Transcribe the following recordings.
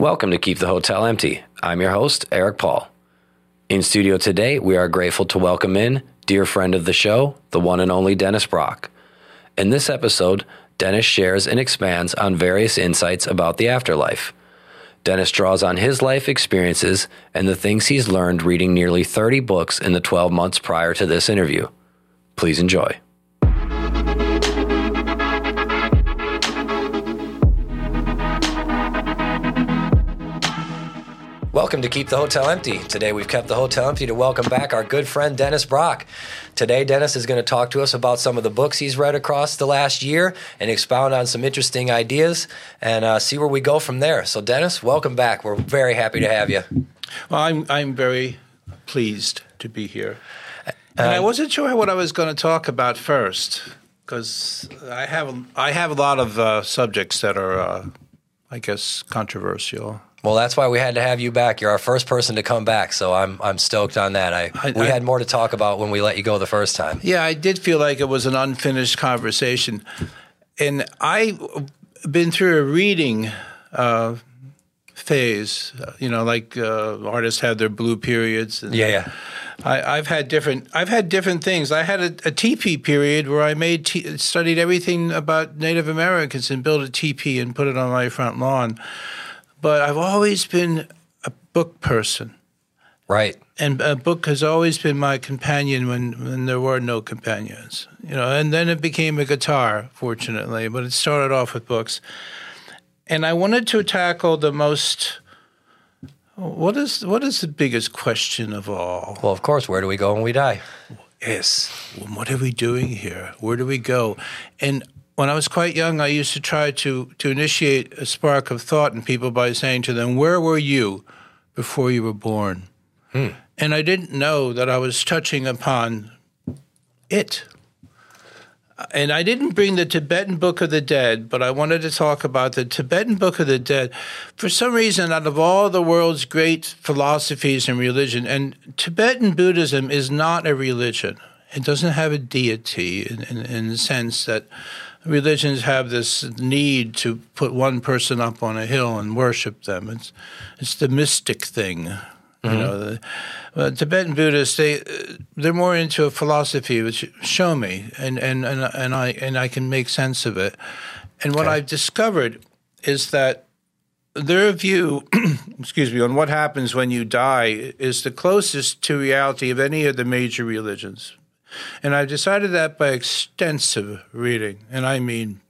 Welcome to Keep the Hotel Empty. I'm your host, Eric Paul. In studio today, we are grateful to welcome in dear friend of the show, the one and only Dennis Brock. In this episode, Dennis shares and expands on various insights about the afterlife. Dennis draws on his life experiences and the things he's learned reading nearly 30 books in the 12 months prior to this interview. Please enjoy. Welcome to Keep the Hotel Empty. Today we've kept the hotel empty to welcome back our good friend Dennis Brock. Today Dennis is going to talk to us about some of the books he's read across the last year and expound on some interesting ideas and see where we go from there. So Dennis, welcome back. We're very happy to have you. Well, I'm very pleased to be here. And I wasn't sure what I was going to talk about first because I have a lot of subjects that are, I guess, controversial. Well, that's why we had to have you back. You're our first person to come back, so I'm stoked on that. We had more to talk about when we let you go the first time. Yeah, I did feel like it was an unfinished conversation. And I've been through a reading phase, like artists have their blue periods. And Yeah. I've had different things. I had a teepee period where I studied everything about Native Americans and built a teepee and put it on my front lawn. But I've always been a book person. Right. And a book has always been my companion when there were no companions. And then it became a guitar, fortunately, but it started off with books. And I wanted to tackle the most what is the biggest question of all? Well, of course, where do we go when we die? Yes. Well, what are we doing here? Where do we go? And when I was quite young, I used to try to initiate a spark of thought in people by saying to them, where were you before you were born? And I didn't know that I was touching upon it. And I didn't bring the Tibetan Book of the Dead, but I wanted to talk about the Tibetan Book of the Dead. For some reason, out of all the world's great philosophies and religion, and Tibetan Buddhism is not a religion. It doesn't have a deity in the sense that religions have this need to put one person up on a hill and worship them. It's the mystic thing. The Tibetan Buddhists they're more into a philosophy which show me and I can make sense of it. And what I've discovered is that their view, on what happens when you die is the closest to reality of any of the major religions. And I've decided that by extensive reading, and I mean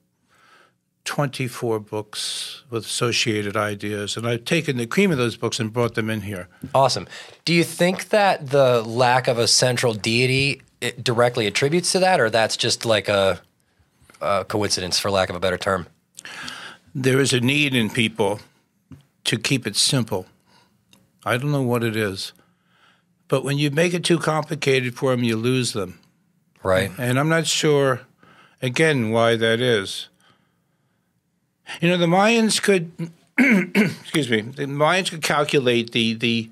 24 books with associated ideas, and I've taken the cream of those books and brought them in here. Awesome. Do you think that the lack of a central deity it directly attributes to that, or that's just like a coincidence, for lack of a better term? There is a need in people to keep it simple. I don't know what it is. But when you make it too complicated for them, you lose them. Right. And I'm not sure, again, why that is. The Mayans could, the Mayans could calculate the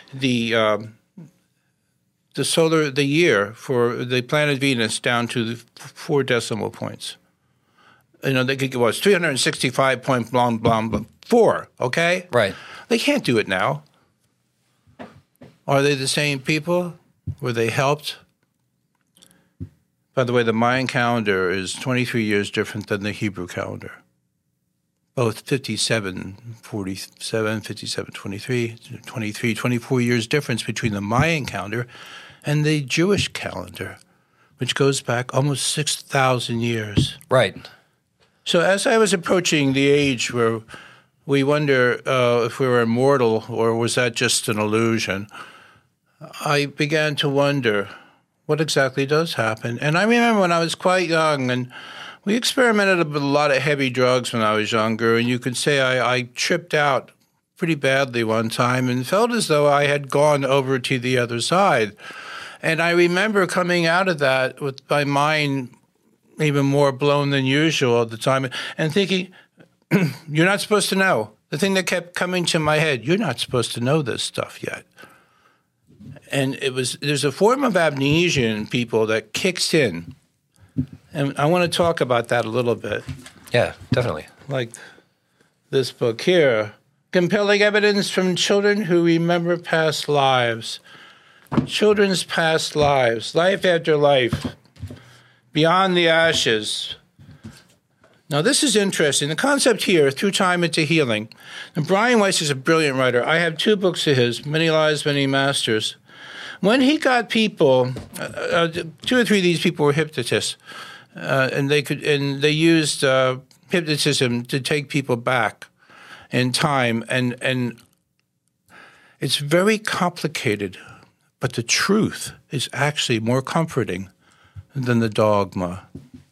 year for the planet Venus down to the 4 decimal points. They could go, 365 point blah, blah, blah, 4, okay? Right. They can't do it now. Are they the same people? Were they helped? By the way, the Mayan calendar is 23 years different than the Hebrew calendar. Both 57:47, 57:23, 23, 24 years difference between the Mayan calendar and the Jewish calendar, which goes back almost 6,000 years. Right. So as I was approaching the age where we wonder if we were immortal or was that just an illusion, I began to wonder what exactly does happen. And I remember when I was quite young, and we experimented with a lot of heavy drugs when I was younger, and you could say I tripped out pretty badly one time and felt as though I had gone over to the other side. And I remember coming out of that with my mind even more blown than usual at the time and thinking, you're not supposed to know. The thing that kept coming to my head, you're not supposed to know this stuff yet. And there's a form of amnesia in people that kicks in. And I want to talk about that a little bit. Yeah, definitely. Like this book here, Compelling evidence from children who remember past lives. Children's past lives, life after life, beyond the ashes. Now, this is interesting. The concept here, Through Time into Healing. And Brian Weiss is a brilliant writer. I have 2 books of his, Many Lives, Many Masters. When he got people, 2 or 3 of these people were hypnotists, and they used hypnotism to take people back in time, and it's very complicated, but the truth is actually more comforting than the dogma.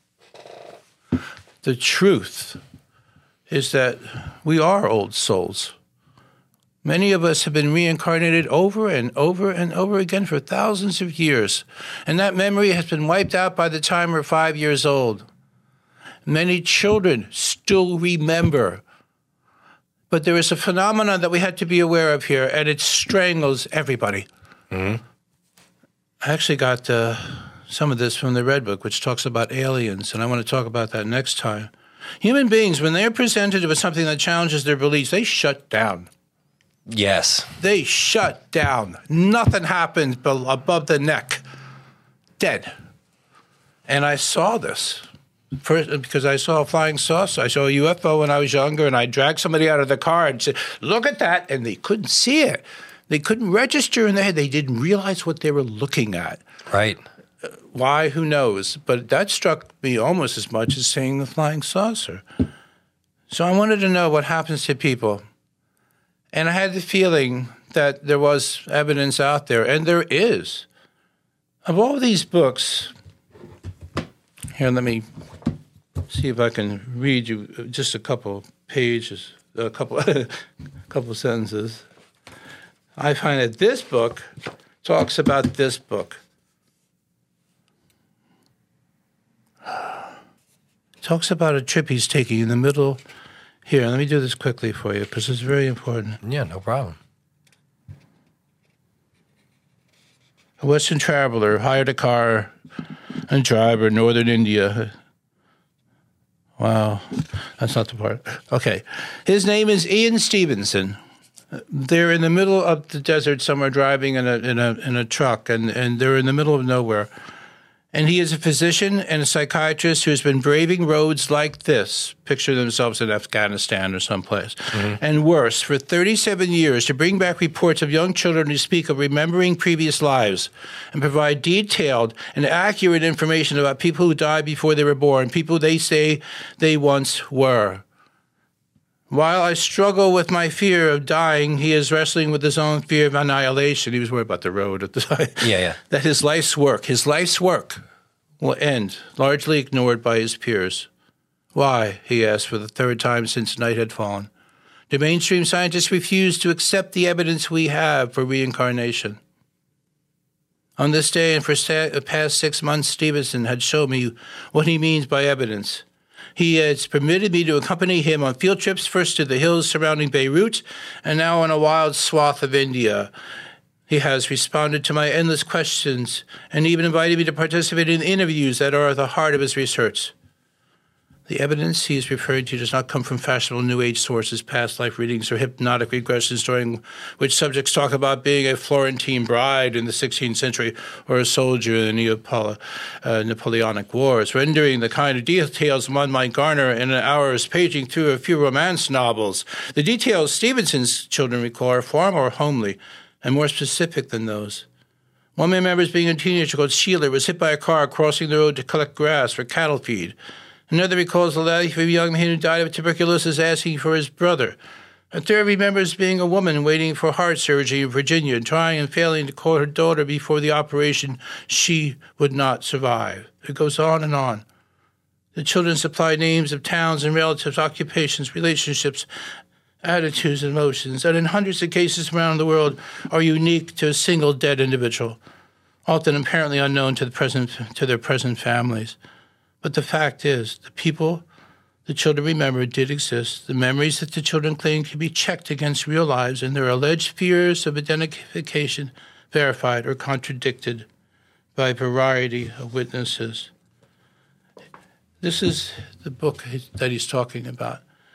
The truth is that we are old souls. Many of us have been reincarnated over and over and over again for thousands of years, and that memory has been wiped out by the time we're 5 years old. Many children still remember. But there is a phenomenon that we have to be aware of here, and it strangles everybody. Mm-hmm. I actually got some of this from the Red Book, which talks about aliens, and I want to talk about that next time. Human beings, when they're presented with something that challenges their beliefs, they shut down. Yes. They shut down. Nothing happens above the neck. Dead. And I saw this. First, because I saw a flying saucer. I saw a UFO when I was younger, and I dragged somebody out of the car and said, look at that, and they couldn't see it. They couldn't register in their head. They didn't realize what they were looking at. Right. Why? Who knows? But that struck me almost as much as seeing the flying saucer. So I wanted to know what happens to people. And I had the feeling that there was evidence out there, and there is. Of all these books, here, let me see if I can read you just a couple pages, a couple sentences. I find that this book talks about this book. Talks about a trip he's taking in the middle. Here, let me do this quickly for you because it's very important. Yeah, no problem. A Western traveler hired a car and driver in northern India. Wow, that's not the part. Okay. His name is Ian Stevenson. They're in the middle of the desert somewhere driving in a truck, and they're in the middle of nowhere. And he is a physician and a psychiatrist who has been braving roads like this, picture themselves in Afghanistan or someplace, and worse, for 37 years to bring back reports of young children who speak of remembering previous lives and provide detailed and accurate information about people who died before they were born, people they say they once were. While I struggle with my fear of dying, he is wrestling with his own fear of annihilation. He was worried about the road at the time. Yeah. That his life's work will end, largely ignored by his peers. Why, he asked for the 3rd time since night had fallen. Do mainstream scientists refuse to accept the evidence we have for reincarnation? On this day and for the past 6 months, Stevenson had shown me what he means by evidence. He has permitted me to accompany him on field trips, first to the hills surrounding Beirut, and now on a wild swath of India. He has responded to my endless questions and even invited me to participate in interviews that are at the heart of his research. The evidence he is referring to does not come from fashionable New Age sources, past life readings, or hypnotic regressions during which subjects talk about being a Florentine bride in the 16th century or a soldier in the Napoleonic Wars, rendering the kind of details one might garner in an hour's paging through a few romance novels. The details Stevenson's children recall are far more homely and more specific than those. One man remembers being a teenager called Sheila was hit by a car crossing the road to collect grass for cattle feed. Another recalls the life of a young man who died of tuberculosis asking for his brother. A third remembers being a woman waiting for heart surgery in Virginia and trying and failing to call her daughter before the operation she would not survive. It goes on and on. The children supply names of towns and relatives, occupations, relationships, attitudes, and emotions, and in hundreds of cases around the world are unique to a single dead individual, often apparently unknown to their present families. But the fact is, the people the children remember did exist. The memories that the children claim can be checked against real lives, and their alleged fears of identification verified or contradicted by a variety of witnesses. This is the book that he's talking about.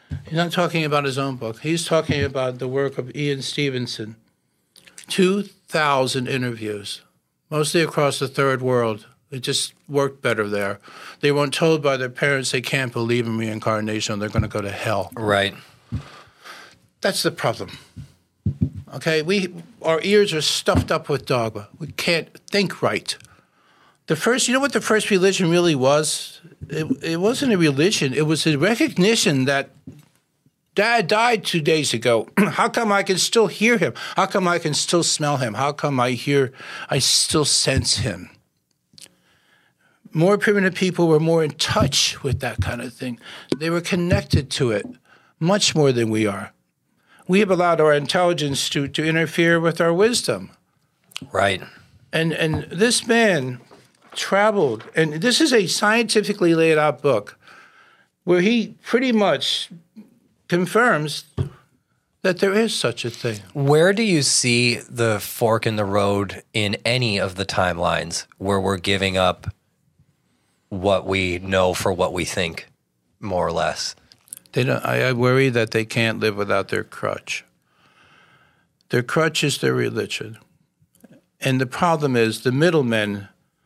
He's not talking about his own book. He's talking about the work of Ian Stevenson. 2,000 interviews, mostly across the third world. It just worked better there. They weren't told by their parents they can't believe in reincarnation. They're going to go to hell. Right. That's the problem. Okay, our ears are stuffed up with dogma. We can't think right. You know what the first religion really was? It wasn't a religion. It was a recognition that Dad died 2 days ago. How come I can still hear him? How come I can still smell him? How come I still sense him? More primitive people were more in touch with that kind of thing. They were connected to it much more than we are. We have allowed our intelligence to interfere with our wisdom. Right. And this man traveled, and this is a scientifically laid out book where he pretty much confirms that there is such a thing. Where do you see the fork in the road in any of the timelines where we're giving up what we know for what we think, more or less? I worry that they can't live without their crutch. Their crutch is their religion. And the problem is the middlemen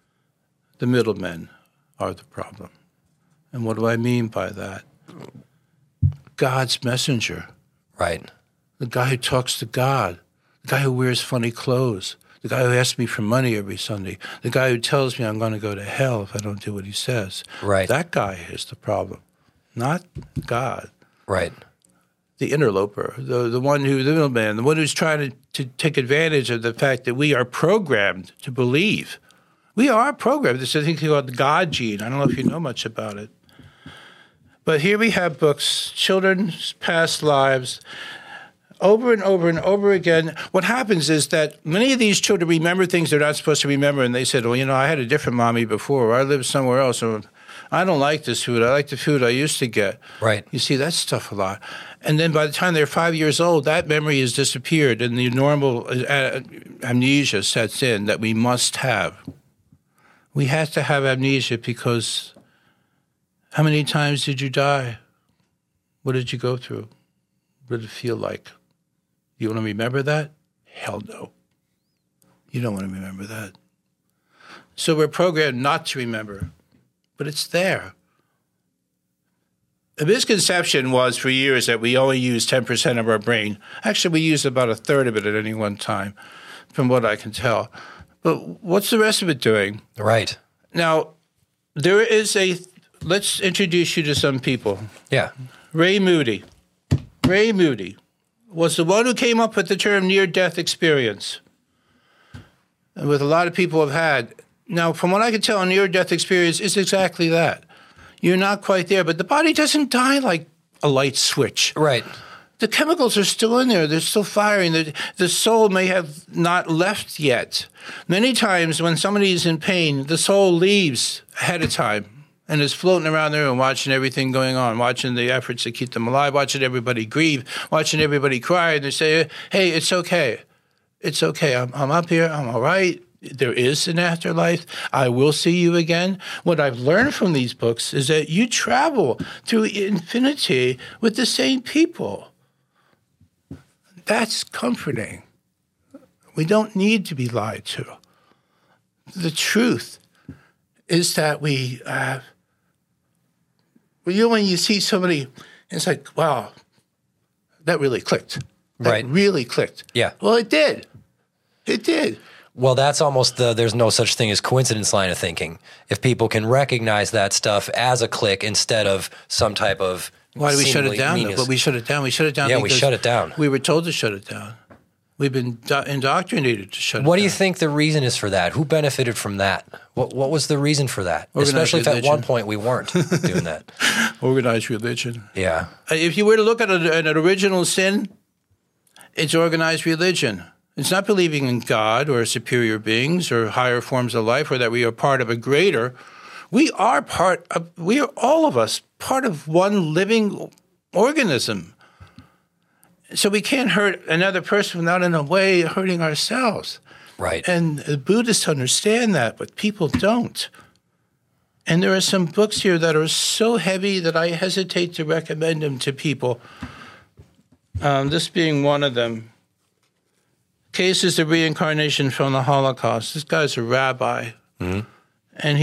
are the problem. And what do I mean by that? God's messenger. Right. The guy who talks to God. The guy who wears funny clothes. The guy who asks me for money every Sunday. The guy who tells me I'm going to go to hell if I don't do what he says. Right. That guy is the problem, not God. Right. The interloper, the middleman, the one who's trying to take advantage of the fact that we are programmed to believe. We are programmed. There's a thing called the God gene. I don't know if you know much about it. But here we have books, children's past lives, over and over and over again. What happens is that many of these children remember things they're not supposed to remember, and they said, well, I had a different mommy before, or I lived somewhere else, or I don't like this food. I like the food I used to get. Right. You see that stuff a lot. And then by the time they're 5 years old, that memory has disappeared, and the normal amnesia sets in that we must have. We have to have amnesia because how many times did you die? What did you go through? What did it feel like? You want to remember that? Hell no. You don't want to remember that. So we're programmed not to remember, but it's there. The misconception was for years that we only use 10% of our brain. Actually, we use about a third of it at any one time, from what I can tell. But what's the rest of it doing? Right. Now, there is let's introduce you to some people. Yeah. Ray Moody. Ray Moody was the one who came up with the term near-death experience, and what a lot of people have had. Now, from what I can tell, a near-death experience is exactly that. You're not quite there, but the body doesn't die like a light switch. Right. The chemicals are still in there. They're still firing. The soul may have not left yet. Many times when somebody is in pain, the soul leaves ahead of time and is floating around there and watching everything going on, watching the efforts to keep them alive, watching everybody grieve, watching everybody cry, and they say, hey, it's okay. It's okay. I'm up here. I'm all right. There is an afterlife. I will see you again. What I've learned from these books is that you travel through infinity with the same people. That's comforting. We don't need to be lied to. The truth is that when you see somebody, it's like, wow, that really clicked. That really clicked. Yeah. Well, it did. It did. Well, that's almost there's no such thing as coincidence line of thinking. If people can recognize that stuff as a click instead of some type of why do we shut it down, though? But we shut it down. We shut it down because we shut it down. We were told to shut it down. We've been indoctrinated to shut it down. What do you think the reason is for that? Who benefited from that? What was the reason for that? Especially if at one point we weren't doing that. Organized religion. Yeah. If you were to look at an original sin, it's organized religion. It's not believing in God or superior beings or higher forms of life or that we are part of a greater. We are all of us part of one living organism. So we can't hurt another person without in a way hurting ourselves. Right. And the Buddhists understand that, but people don't. And there are some books here that are so heavy that I hesitate to recommend them to people. This being one of them. Cases of Reincarnation from the Holocaust. This guy's a rabbi. Mm-hmm. And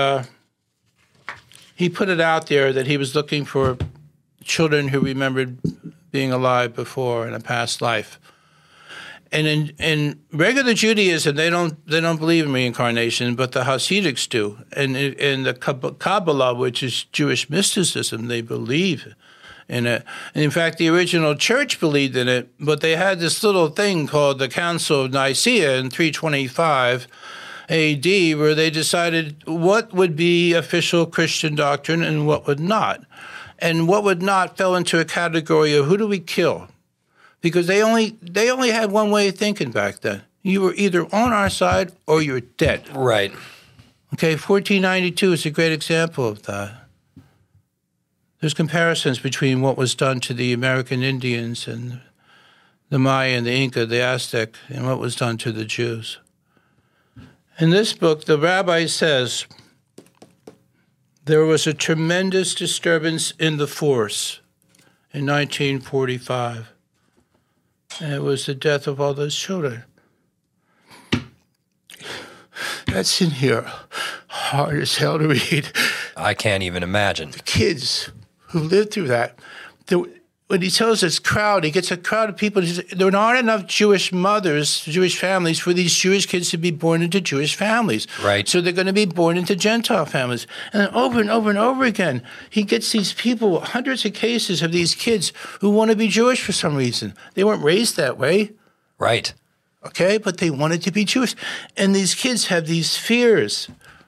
he put it out there that he was looking for children who remembered being alive before in a past life. And in regular Judaism, they don't believe in reincarnation, but the Hasidics do. And in the Kabbalah, which is Jewish mysticism, they believe in it. And in fact, the original church believed in it, but they had this little thing called the Council of Nicaea in 325 AD, where they decided what would be official Christian doctrine and what would not. And what would not fell into a category of who do we kill? Because they only had one way of thinking back then. You were either on our side or you were dead. Right. Okay, 1492 is a great example of that. There's comparisons between what was done to the American Indians and the Maya and the Inca, the Aztec, and what was done to the Jews. In this book, the rabbi says, there was a tremendous disturbance in the force in 1945. And it was the death of all those children. That's in here. Hard as hell to read. I can't even imagine. The kids who lived through that. When he tells this crowd, he gets a crowd of people. There aren't enough Jewish mothers, Jewish families, for these Jewish kids to be born into Jewish families. Right. So they're going to be born into Gentile families. And then over and over and over again, he gets these people, hundreds of cases of these kids who want to be Jewish for some reason. They weren't raised that way. Right. Okay, but they wanted to be Jewish. And these kids have these fears.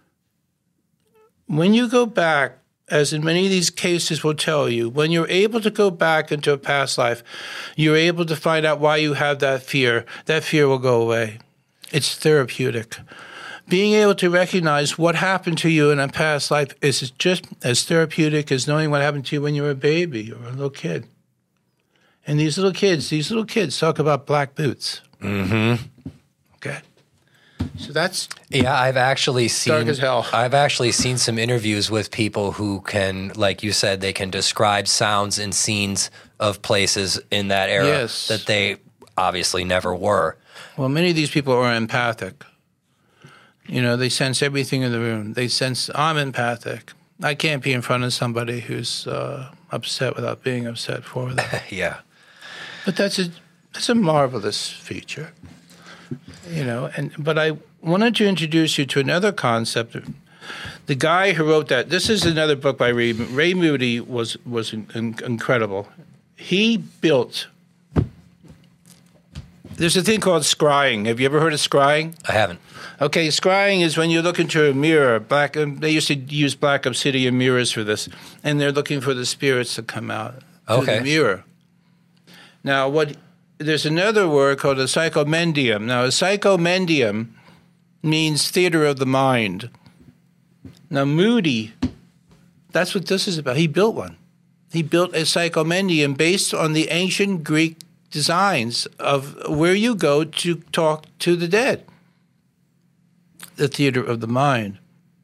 When you go back, as in many of these cases will tell you, when you're able to go back into a past life, you're able to find out why you have that fear. That fear will go away. It's therapeutic. Being able to recognize what happened to you in a past life is just as therapeutic as knowing what happened to you when you were a baby or a little kid. And these little kids talk about black boots. Mm-hmm. Okay. So that's I've actually seen dark as hell. I've actually seen some interviews with people who can, like you said, they can describe sounds and scenes of places in that era that they obviously never were. Well, many of these people are empathic. You know, they sense everything in the room. They sense, I'm empathic. I can't be in front of somebody who's upset without being upset for them. Yeah. But that's a marvelous feature. You know, but I wanted to introduce you to another concept. The guy who wrote that, this is another book by Ray Moody, was incredible. He built, there's a thing called scrying. Have you ever heard of scrying? I haven't. Okay, scrying is when you look into a mirror. They used to use black obsidian mirrors for this, and they're looking for the spirits to come out through the mirror. Now, there's another word called a psychomendium. Now, a psychomendium means theater of the mind. Now, Moody, that's what this is about. He built one. He built a psychomendium based on the ancient Greek designs of where you go to talk to the dead. The theater of the mind.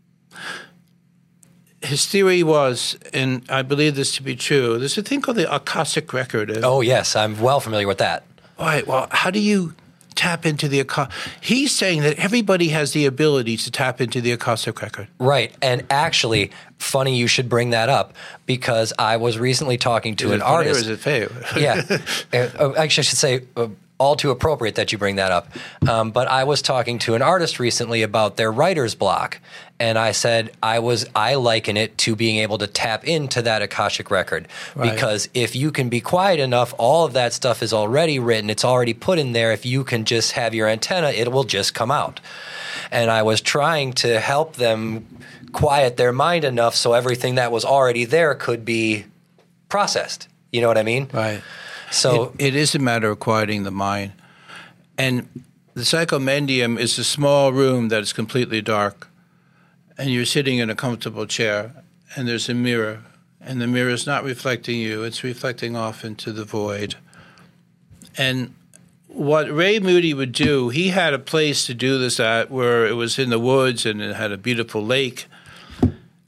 His theory was, and I believe this to be true, there's a thing called the Akashic Record. Oh, yes. I'm well familiar with that. All right. Well, how do you tap into the Akashic? He's saying that everybody has the ability to tap into the Akashic Record. Right. And actually, funny you should bring that up, because I was recently talking to an artist. Is it fair? Yeah. Actually, I should say all too appropriate that you bring that up. But I was talking to an artist recently about their writer's block. And I said I liken it to being able to tap into that Akashic Record. Right. Because if you can be quiet enough, all of that stuff is already written. It's already put in there. If you can just have your antenna, it will just come out. And I was trying to help them quiet their mind enough so everything that was already there could be processed. You know what I mean? Right. So it is a matter of quieting the mind. And the psychomendium is a small room that is completely dark. And you're sitting in a comfortable chair, and there's a mirror. And the mirror is not reflecting you. It's reflecting off into the void. And what Ray Moody would do, he had a place to do this at where it was in the woods and it had a beautiful lake.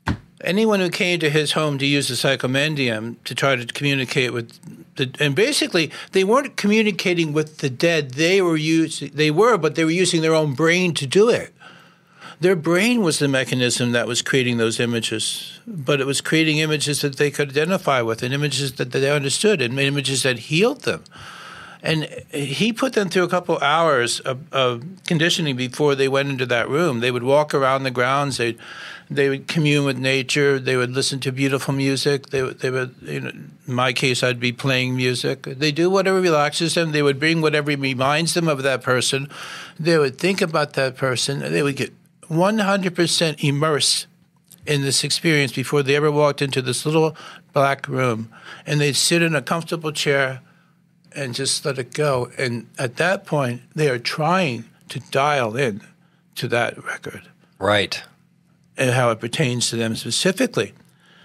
anyone who came to his home to use the psychomendium to try to communicate with and basically they weren't communicating with the dead. They were but they were using their own brain to do it. Their brain was the mechanism that was creating those images, but it was creating images that they could identify with and images that they understood and images that healed them. And he put them through a couple hours of conditioning before they went into that room. They would walk around the grounds. They would commune with nature. They would listen to beautiful music. They would, in my case, I'd be playing music. They do whatever relaxes them. They would bring whatever reminds them of that person. They would think about that person. They would get 100% immersed in this experience before they ever walked into this little black room. And they'd sit in a comfortable chair and just let it go. And at that point, they are trying to dial in to that record. Right. And how it pertains to them specifically.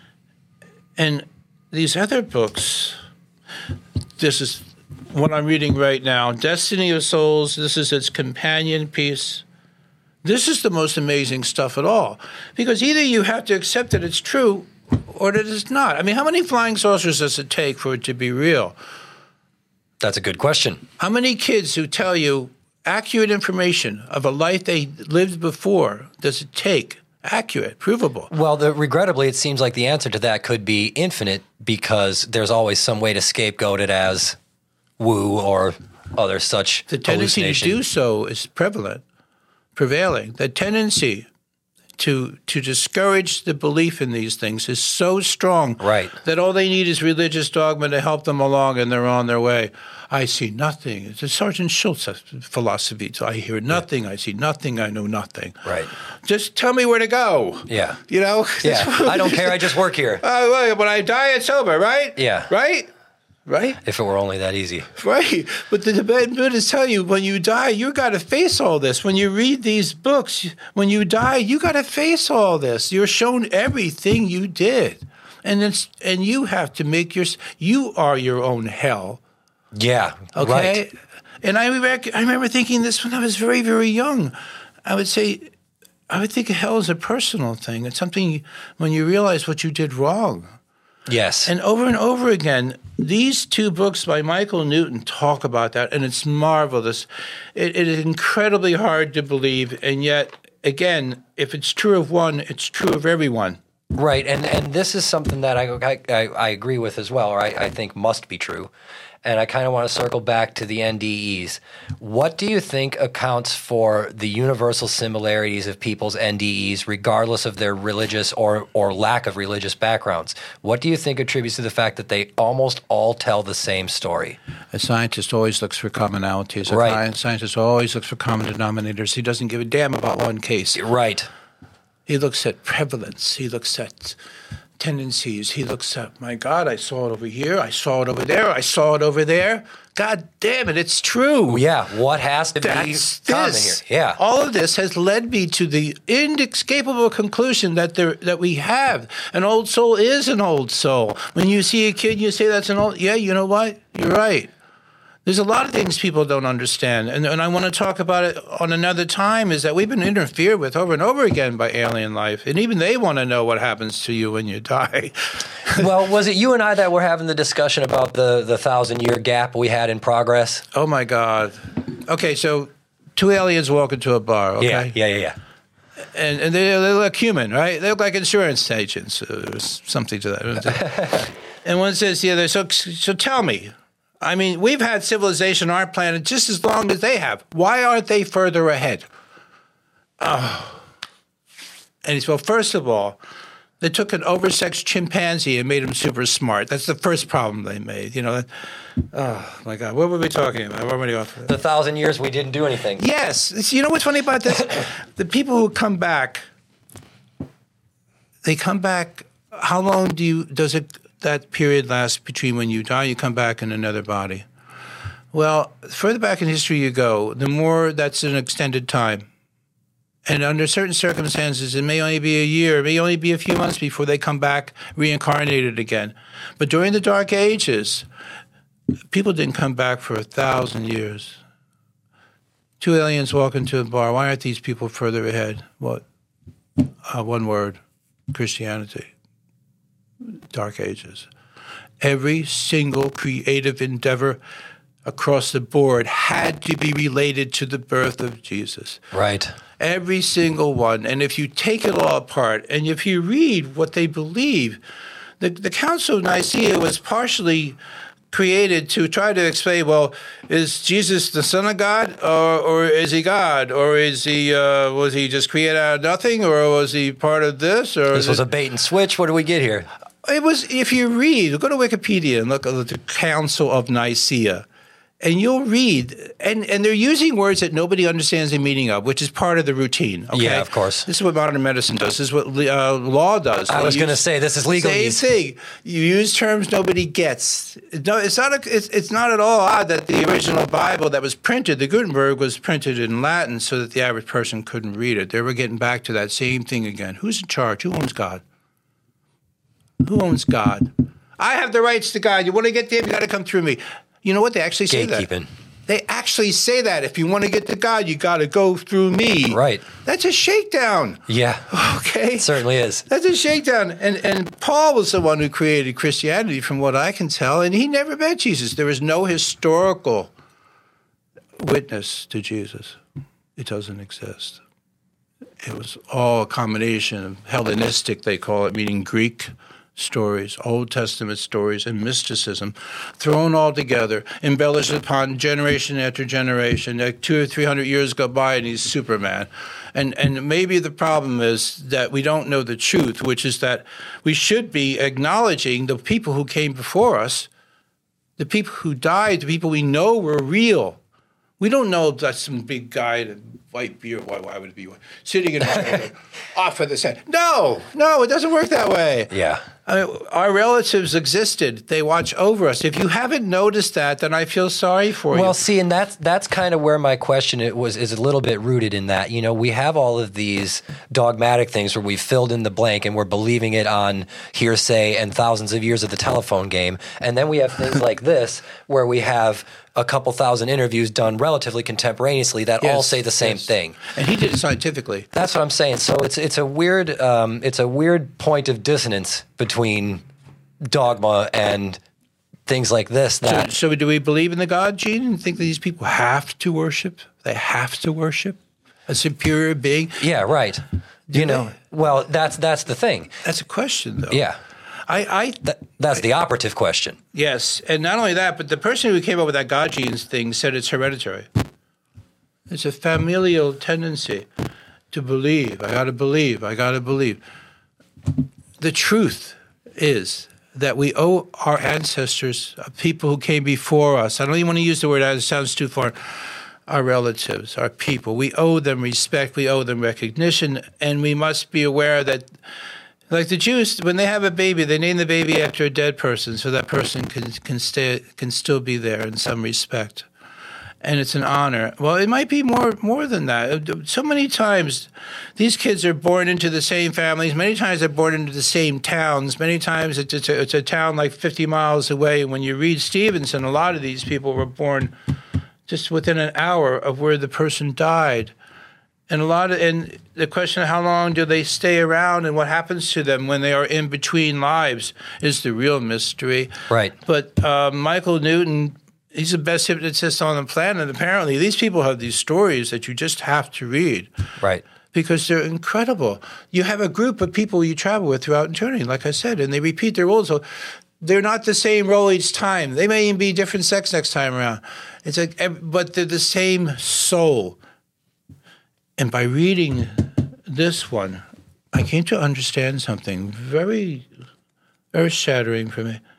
And these other books, this is what I'm reading right now, Destiny of Souls, this is its companion piece. This is the most amazing stuff at all. Because either you have to accept that it's true or that it's not. I mean, how many flying saucers does it take for it to be real? That's a good question. How many kids who tell you accurate information of a life they lived before does it take? Accurate, provable. Well, regrettably, it seems like the answer to that could be infinite because there's always some way to scapegoat it as woo or other such The tendency to do so is prevailing. The tendency to discourage the belief in these things is so strong that all they need is religious dogma to help them along and they're on their way. I see nothing. It's a Sergeant Schultz philosophy. So I hear nothing. I see nothing. I know nothing. Right. Just tell me where to go. Yeah. You know? Yeah. I don't care. I just work here. When I die, it's over, right? Yeah. Right? Right? If it were only that easy. Right. But the Tibetan Buddhists tell you when you die, you got to face all this. When you read these books, when you die, you got to face all this. You're shown everything you did. And you have to make you are your own hell. Yeah. Okay? Right. And I remember thinking this when I was very, very young. I would think hell is a personal thing. It's something when you realize what you did wrong. Yes. And over again, these two books by Michael Newton talk about that, and it's marvelous. It is incredibly hard to believe, and yet, again, if it's true of one, it's true of everyone. Right, and this is something that I agree with as well, or I think must be true. And I kind of want to circle back to the NDEs. What do you think accounts for the universal similarities of people's NDEs, regardless of their religious or lack of religious backgrounds? What do you think attributes to the fact that they almost all tell the same story? A scientist always looks for commonalities. A scientist always looks for common denominators. He doesn't give a damn about one case. Right. He looks at prevalence. He looks at tendencies. He looks at, my God, I saw it over here. I saw it over there. I saw it over there. God damn it, it's true. Yeah, what has to be common here? Yeah. All of this has led me to the inescapable conclusion that we have. An old soul is an old soul. When you see a kid, you say that's an old, yeah, you know what? You're right. There's a lot of things people don't understand, and I want to talk about it on another time, is that we've been interfered with over and over again by alien life, and even they want to know what happens to you when you die. Well, was it you and I that were having the discussion about the 1,000-year gap we had in progress? Oh, my God. Okay, so two aliens walk into a bar, okay? Yeah. And they look human, right? They look like insurance agents or something to that. And one says, yeah, so tell me, I mean, we've had civilization on our planet just as long as they have. Why aren't they further ahead? Oh. And he said, well, first of all, they took an oversexed chimpanzee and made him super smart. That's the first problem they made. You know, oh, my God. What were we talking about? Where were we off? The 1,000 years we didn't do anything. Yes. You know what's funny about this? The people who come back, they come back, how long does that period lasts between when you die, you come back in another body? Well, further back in history you go, the more that's an extended time. And under certain circumstances, it may only be a year, it may only be a few months before they come back reincarnated again. But during the Dark Ages, people didn't come back for 1,000 years. Two aliens walk into a bar. Why aren't these people further ahead? What? One word. Christianity, Dark Ages. Every single creative endeavor across the board had to be related to the birth of Jesus. Right. Every single one. And if you take it all apart, and if you read what they believe, the Council of Nicaea was partially created to try to explain, well, is Jesus the Son of God, or is he God, or is he was he just created out of nothing, or was he part of this? Or this was a bait and switch. What do we get here? It was. If you read, go to Wikipedia and look at the Council of Nicaea, and you'll read, and they're using words that nobody understands the meaning of, which is part of the routine. Okay? Yeah, of course. This is what modern medicine does. This is what law does. I was going to say, this is legalese. Same thing. You use terms nobody gets. No, it's not at all odd that the original Bible that was printed, the Gutenberg, was printed in Latin so that the average person couldn't read it. They were getting back to that same thing again. Who's in charge? Who owns God? Who owns God? I have the rights to God. You want to get to him, you got to come through me. You know what? They actually say that. Gatekeeping. They actually say that. If you want to get to God, you got to go through me. Right. That's a shakedown. Yeah. Okay? It certainly is. That's a shakedown. And Paul was the one who created Christianity, from what I can tell, and he never met Jesus. There was no historical witness to Jesus. It doesn't exist. It was all a combination of Hellenistic, they call it, meaning Greek stories, Old Testament stories, and mysticism thrown all together, embellished upon generation after generation. Like 200 or 300 years go by and he's Superman. And maybe the problem is that we don't know the truth, which is that we should be acknowledging the people who came before us, the people who died, the people we know were real. We don't know if that's some big guy in a white beard. Why would it be sitting in a off of the set? No, it doesn't work that way. Yeah. I mean, our relatives existed. They watch over us. If you haven't noticed that, then I feel sorry for you. Well, see, and that's kind of where my question is a little bit rooted in that. You know, we have all of these dogmatic things where we've filled in the blank and we're believing it on hearsay and thousands of years of the telephone game. And then we have things like this where we have a couple thousand interviews done relatively contemporaneously that all say the same thing. And he did it scientifically. That's what I'm saying. So it's a weird point of dissonance between dogma and things like this. So do we believe in the God, Gene, and think that these people have to worship? They have to worship a superior being? Yeah, right. Well, that's the thing. That's a question, though. Yeah. That's the operative question. Yes, and not only that, but the person who came up with that God genes thing said it's hereditary. It's a familial tendency to believe. I got to believe. The truth is that we owe our ancestors, people who came before us. I don't even want to use the word as it sounds too foreign. Our relatives, our people. We owe them respect. We owe them recognition, and we must be aware that. Like the Jews, when they have a baby, they name the baby after a dead person, so that person can still be there in some respect, and it's an honor. Well, it might be more than that. So many times, these kids are born into the same families. Many times they're born into the same towns. Many times it's a town like 50 miles away. When you read Stevenson, a lot of these people were born just within an hour of where the person died. And the question of how long do they stay around and what happens to them when they are in between lives is the real mystery. Right. But Michael Newton, he's the best hypnotist on the planet. Apparently, these people have these stories that you just have to read. Right. Because they're incredible. You have a group of people you travel with throughout eternity, like I said, and they repeat their roles. So they're not the same role each time. They may even be different sex next time around. It's like, but they're the same soul. And by reading this one, I came to understand something very earth-shattering for me.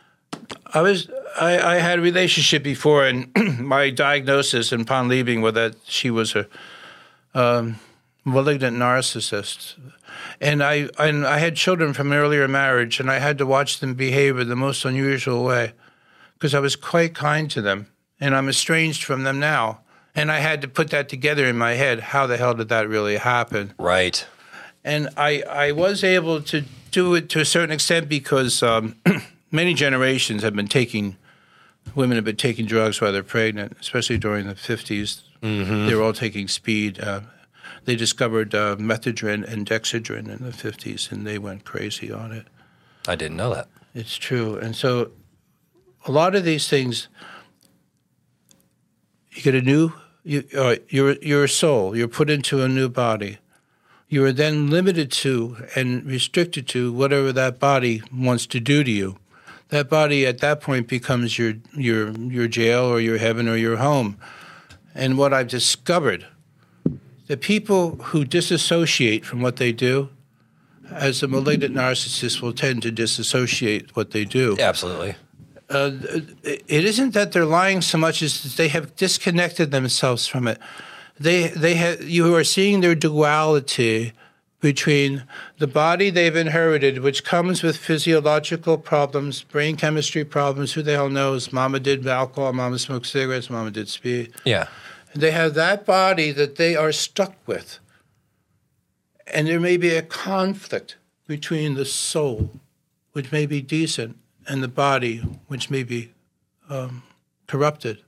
I had a relationship before, and my diagnosis upon leaving was that she was a malignant narcissist. And I had children from an earlier marriage, and I had to watch them behave in the most unusual way because I was quite kind to them, and I'm estranged from them now. And I had to put that together in my head. How the hell did that really happen? Right. And I was able to do it to a certain extent because many generations women have been taking drugs while they're pregnant, especially during the 50s. Mm-hmm. They were all taking speed. They discovered methadone and dexedrine in the 50s, and they went crazy on it. I didn't know that. It's true. And so a lot of these things, you get you're a soul. You're put into a new body. You are then limited to and restricted to whatever that body wants to do to you. That body at that point becomes your jail or your heaven or your home. And what I've discovered, the people who disassociate from what they do, as a malignant narcissist, will tend to disassociate what they do. Absolutely. It isn't that they're lying so much as that they have disconnected themselves from it. You are seeing their duality between the body they've inherited, which comes with physiological problems, brain chemistry problems. Who the hell knows? Mama did alcohol, mama smoked cigarettes, mama did speed. Yeah. They have that body that they are stuck with. And there may be a conflict between the soul, which may be decent, and the body, which may be corrupted.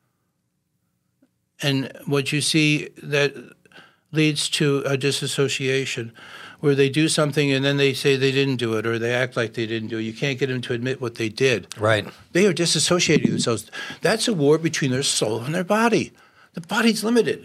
And what you see that leads to a disassociation, where they do something and then they say they didn't do it, or they act like they didn't do it. You can't get them to admit what they did. Right. They are disassociating themselves. That's a war between their soul and their body. The body's limited.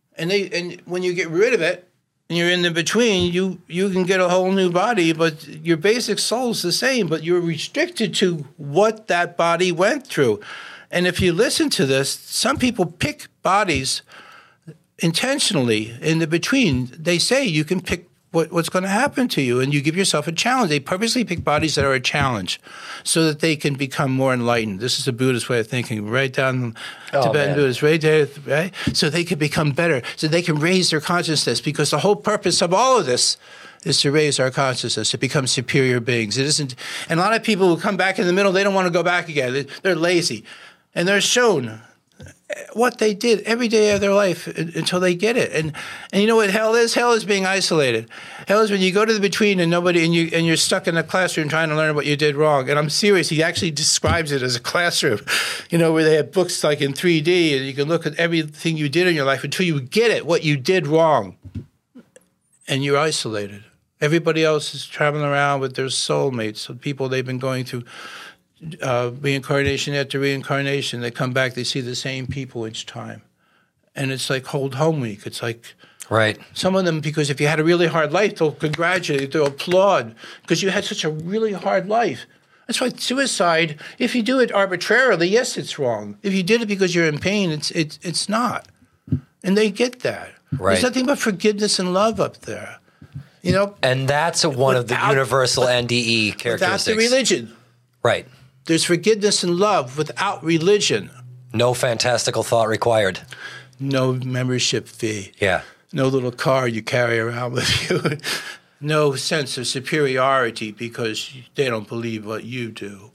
And when you get rid of it, and you're in the between, you can get a whole new body, but your basic soul's the same, but you're restricted to what that body went through. And if you listen to this, some people pick bodies intentionally in the between. They say you can pick what's going to happen to you, and you give yourself a challenge. They purposely pick bodies that are a challenge so that they can become more enlightened. This is a Buddhist way of thinking, right down Tibetan Buddhist, right there, right? So they can become better, so they can raise their consciousness, because the whole purpose of all of this is to raise our consciousness, to become superior beings. It isn't, and a lot of people who come back in the middle, they don't want to go back again. They're lazy. And they're shown what they did every day of their life until they get it. And you know what hell is? Hell is being isolated. Hell is when you go to the between and you're stuck in a classroom trying to learn what you did wrong. And I'm serious. He actually describes it as a classroom, where they have books like in 3D, and you can look at everything you did in your life until you get it, what you did wrong. And you're isolated. Everybody else is traveling around with their soulmates, the people they've been going through reincarnation after reincarnation. They come back, they see the same people each time. And it's like Hold Home Week. It's like, right. Some of them, because if you had a really hard life, they'll congratulate, they'll applaud, because you had such a really hard life. That's why suicide, if you do it arbitrarily, yes, it's wrong. If you did it because you're in pain, it's not. And they get that. Right. There's nothing but forgiveness and love up there. And that's one of the universal NDE characteristics. Without the religion. Right. There's forgiveness and love without religion. No fantastical thought required. No membership fee. Yeah. No little car you carry around with you. No sense of superiority because they don't believe what you do.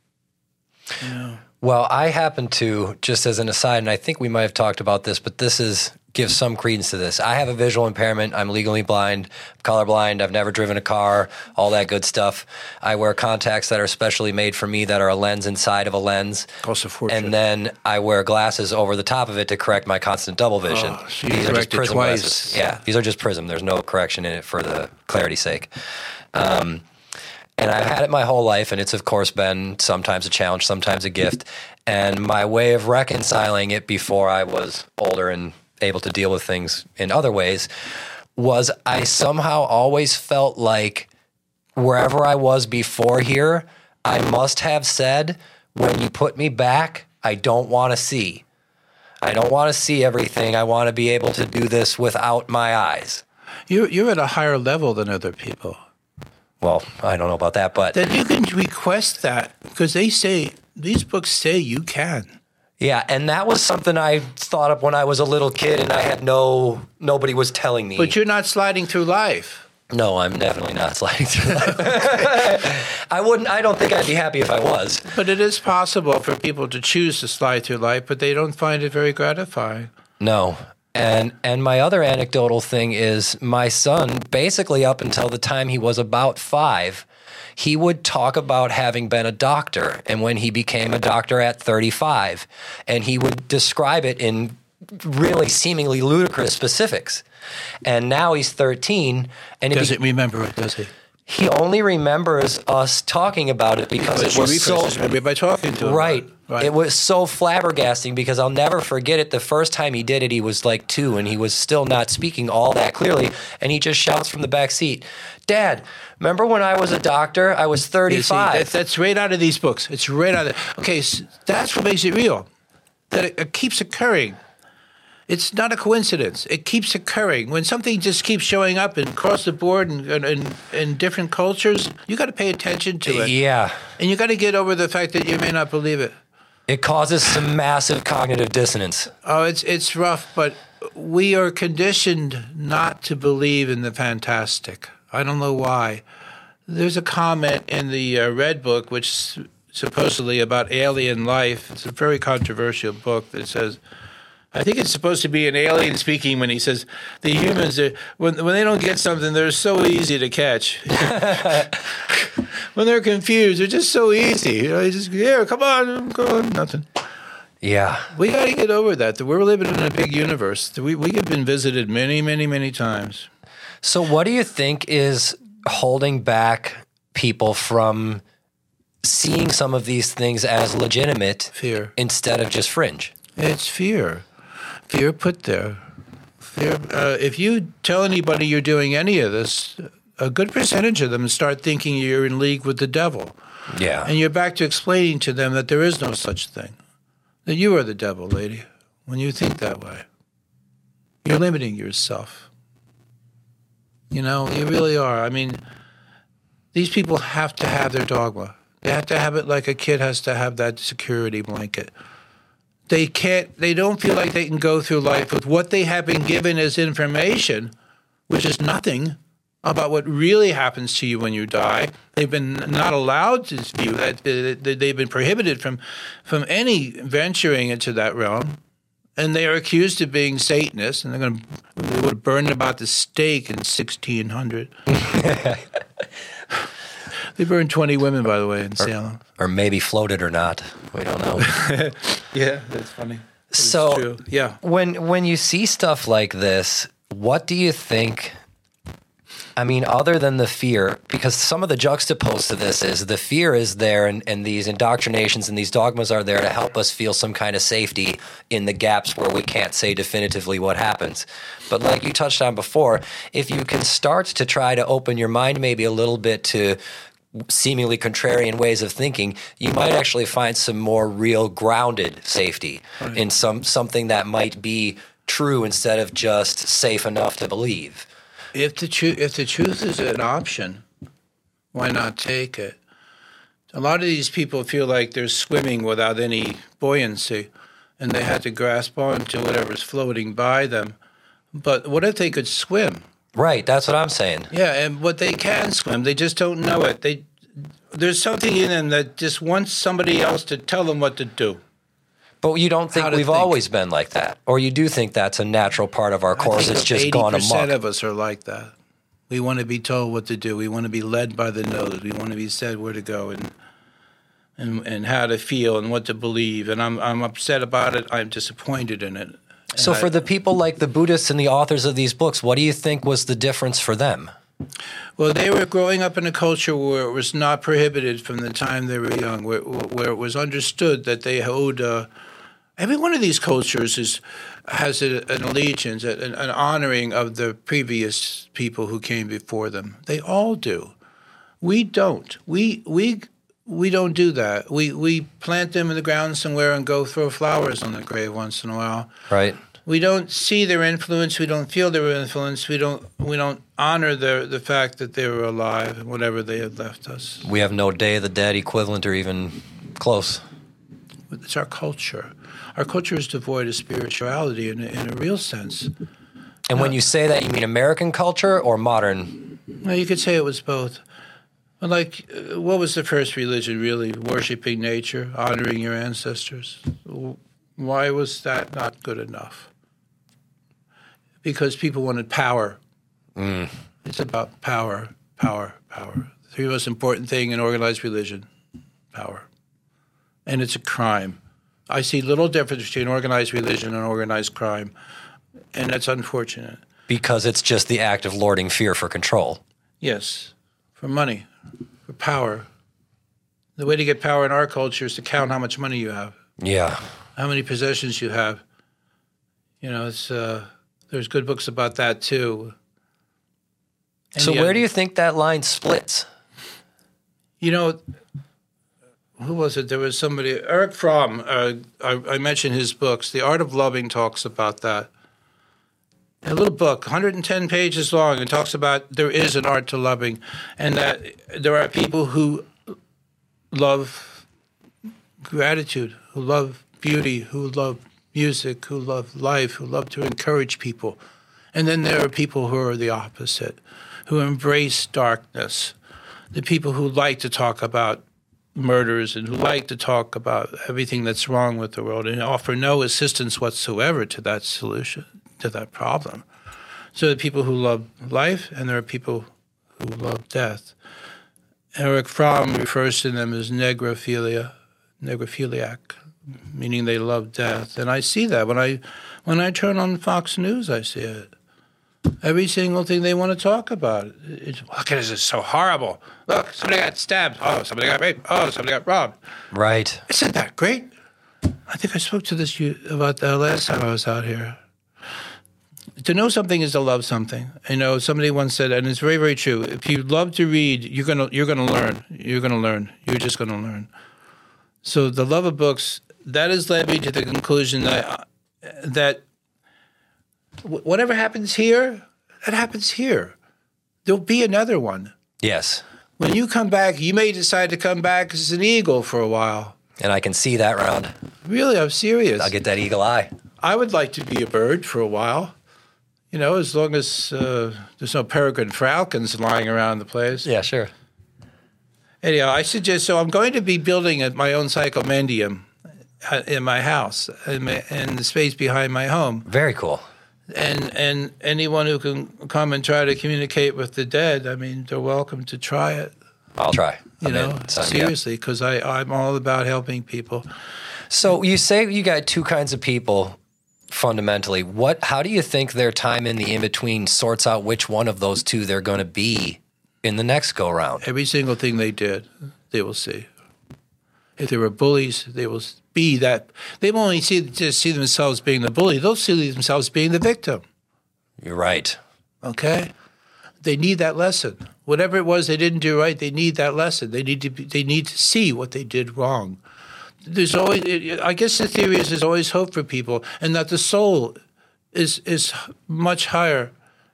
Well, I happen to, just as an aside, and I think we might have talked about this, but gives some credence to this. I have a visual impairment. I'm legally blind, colorblind. I've never driven a car, all that good stuff. I wear contacts that are specially made for me that are a lens inside of a lens. Also fortunate. And then I wear glasses over the top of it to correct my constant double vision. Oh, so these are just prism twice. glasses. Yeah, these are just prism. There's no correction in it for the clarity's sake. And I've had it my whole life, and it's, of course, been sometimes a challenge, sometimes a gift. And my way of reconciling it before I was older and able to deal with things in other ways was I somehow always felt like wherever I was before here, I must have said, when you put me back, I don't want to see. I don't want to see everything. I want to be able to do this without my eyes. You're at a higher level than other people. Well, I don't know about that, but that you can request that, because these books say you can. Yeah, and that was something I thought of when I was a little kid, and I had nobody was telling me. But you're not sliding through life. No, I'm definitely not sliding through life. I don't think I'd be happy if I was. But it is possible for people to choose to slide through life, but they don't find it very gratifying. No. And my other anecdotal thing is my son, basically up until the time he was about 5, he would talk about having been a doctor, and when he became a doctor at 35, and he would describe it in really seemingly ludicrous specifics. And now he's 13, and Doesn't remember it, does he? he only remembers us talking about it because it was so remember by talking to him. right. Right. It was so flabbergasting because I'll never forget it. The first time he did it, he was like 2, and he was still not speaking all that clearly. And he just shouts from the back seat, "Dad, remember when I was a doctor? I was 35." You see, that's right out of these books. It's right out of okay, so that's what makes it real. That it keeps occurring. It's not a coincidence. It keeps occurring. When something just keeps showing up and across the board and in different cultures, you got to pay attention to it. Yeah. And you got to get over the fact that you may not believe it. It causes some massive cognitive dissonance. Oh, it's rough, but we are conditioned not to believe in the fantastic. I don't know why. There's a comment in the Red Book, which is supposedly about alien life. It's a very controversial book that says, I think it's supposed to be an alien speaking when he says, the humans, when they don't get something, they're so easy to catch. When they're confused, they're just so easy. You know, you just, here, come on, nothing. Yeah. We got to get over that we're living in a big universe. We have been visited many, many, many times. So what do you think is holding back people from seeing some of these things as legitimate Fear. instead of just fringe? It's fear. Fear put there. Fear. If you tell anybody you're doing any of this, a good percentage of them start thinking you're in league with the devil. Yeah. And you're back to explaining to them that there is no such thing. That you are the devil, lady, when you think that way. You're limiting yourself. You know, you really are. I mean, these people have to have their dogma. They have to have it like a kid has to have that security blanket. They don't feel like they can go through life with what they have been given as information, which is nothing, about what really happens to you when you die. They've been not allowed to view that. They've been prohibited from any venturing into that realm. And they are accused of being Satanists, and they would have burned them at the stake in 1600. They burned 20 women, by the way, in Salem. Or maybe floated or not. We don't know. Yeah, that's funny. So it's true. Yeah. When you see stuff like this, what do you think? I mean, other than the fear, because some of the juxtapose to this is the fear is there, and these indoctrinations and these dogmas are there to help us feel some kind of safety in the gaps where we can't say definitively what happens. But like you touched on before, if you can start to try to open your mind maybe a little bit to seemingly contrarian ways of thinking, you might actually find some more real grounded safety in something that might be true instead of just safe enough to believe. If the truth is an option, why not take it? A lot of these people feel like they're swimming without any buoyancy, and they had to grasp on to whatever's floating by them. But what if they could swim? Right, that's what I'm saying. Yeah, and what they can swim, they just don't know it. There's something in them that just wants somebody else to tell them what to do. But you don't think we've always been like that? Or you do think that's a natural part of our course? It's just gone amok? 80% of us are like that. We want to be told what to do. We want to be led by the nose. We want to be said where to go and how to feel and what to believe. And I'm upset about it. I'm disappointed in it. So for the people like the Buddhists and the authors of these books, what do you think was the difference for them? Well, they were growing up in a culture where it was not prohibited from the time they were young, where it was understood that they owed... every one of these cultures has an allegiance, an honoring of the previous people who came before them. They all do. We don't. We don't do that. We plant them in the ground somewhere and go throw flowers on the grave once in a while. Right. We don't see their influence. We don't feel their influence. We don't honor the fact that they were alive and whatever they had left us. We have no Day of the Dead equivalent or even close. It's our culture. Our culture is devoid of spirituality in a real sense. And when you say that, you mean American culture or modern? Well, you could say it was both. Like, what was the first religion, really? Worshipping nature, honoring your ancestors. Why was that not good enough? Because people wanted power. It's about power, power, power. The three most important thing in organized religion, power. And it's a crime I see little difference between organized religion and organized crime, and that's unfortunate. Because it's just the act of lording fear for control. Yes, for money, for power. The way to get power in our culture is to count how much money you have, Yeah. how many possessions you have. You know, it's there's good books about that too. And So yet- where do you think that line splits? You know, who was it? There was somebody, Eric Fromm. I mentioned his books. The Art of Loving talks about that. A little book, 110 pages long, and talks about there is an art to loving, and that there are people who love gratitude, who love beauty, who love music, who love life, who love to encourage people. And then there are people who are the opposite, who embrace darkness, the people who like to talk about murders and who like to talk about everything that's wrong with the world and offer no assistance whatsoever to that solution, to that problem. So there are people who love life and there are people who love death. Eric Fromm refers to them as negrophiliac, meaning they love death. And I see that. When I turn on Fox News, I see it. Every single thing they want to talk about. Look at this, it's so horrible. Look, somebody got stabbed. Oh, somebody got raped. Oh, somebody got robbed. Right. Isn't that great? I think I spoke to this about that last time I was out here. To know something is to love something. You know, somebody once said, and it's very, very true. If you love to read, you're gonna learn. You're gonna learn. You're just gonna learn. So the love of books, that has led me to the conclusion that whatever happens here, that happens here. There'll be another one. Yes. When you come back, you may decide to come back as an eagle for a while. And I can see that round. Really, I'm serious. I'll get that eagle eye. I would like to be a bird for a while. You know, as long as there's no peregrine falcons lying around the place. Yeah, sure. Anyhow, I suggest, so I'm going to be building my own psychomendium in my house, in the space behind my home. Very cool. And anyone who can come and try to communicate with the dead, I mean, they're welcome to try it. I'll try. You know, seriously, because I'm all about helping people. So you say you got two kinds of people fundamentally. How do you think their time in the in-between sorts out which one of those two they're going to be in the next go-round? Every single thing they did, they will see. If they were bullies, they will be that. They won't only see themselves being the bully, they'll see themselves being the victim. You're right. Okay? They need that lesson. Whatever it was they didn't do right, they need that lesson. They need to see what they did wrong. There's always, I guess the theory is there's always hope for people, and that the soul is much higher,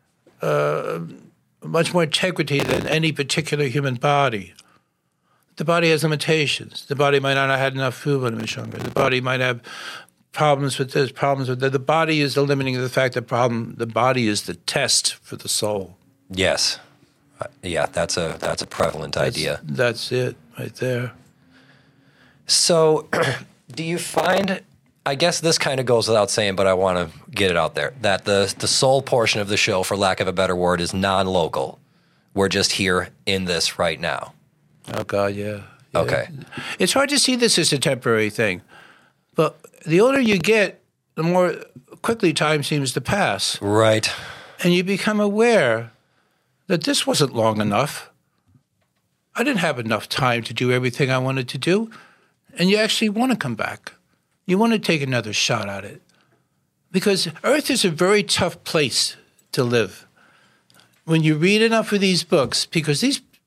much more integrity than any particular human body. The body has limitations. The body might not have had enough food when it was younger. The body might have problems with this, problems with that. The body is the limiting of the fact that the body is the test for the soul. Yes. Yeah, that's a prevalent idea. That's it right there. So do you find, I guess this kind of goes without saying, but I want to get it out there, that the soul portion of the show, for lack of a better word, is non-local. We're just here in this right now. Oh, God, yeah. Okay. It's hard to see this as a temporary thing. But the older you get, the more quickly time seems to pass. Right. And you become aware that this wasn't long enough. I didn't have enough time to do everything I wanted to do. And you actually want to come back. You want to take another shot at it. Because Earth is a very tough place to live. When you read enough of these books, because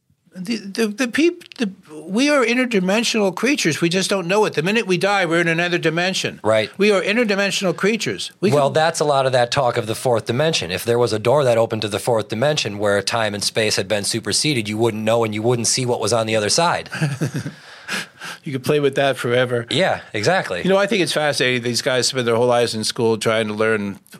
we are interdimensional creatures. We just don't know it. The minute we die, we're in another dimension. Right. We are interdimensional creatures. That's a lot of that talk of the fourth dimension. If there was a door that opened to the fourth dimension where time and space had been superseded, you wouldn't know and you wouldn't see what was on the other side. You could play with that forever. Yeah, exactly. You know, I think it's fascinating. These guys spend their whole lives in school trying to learn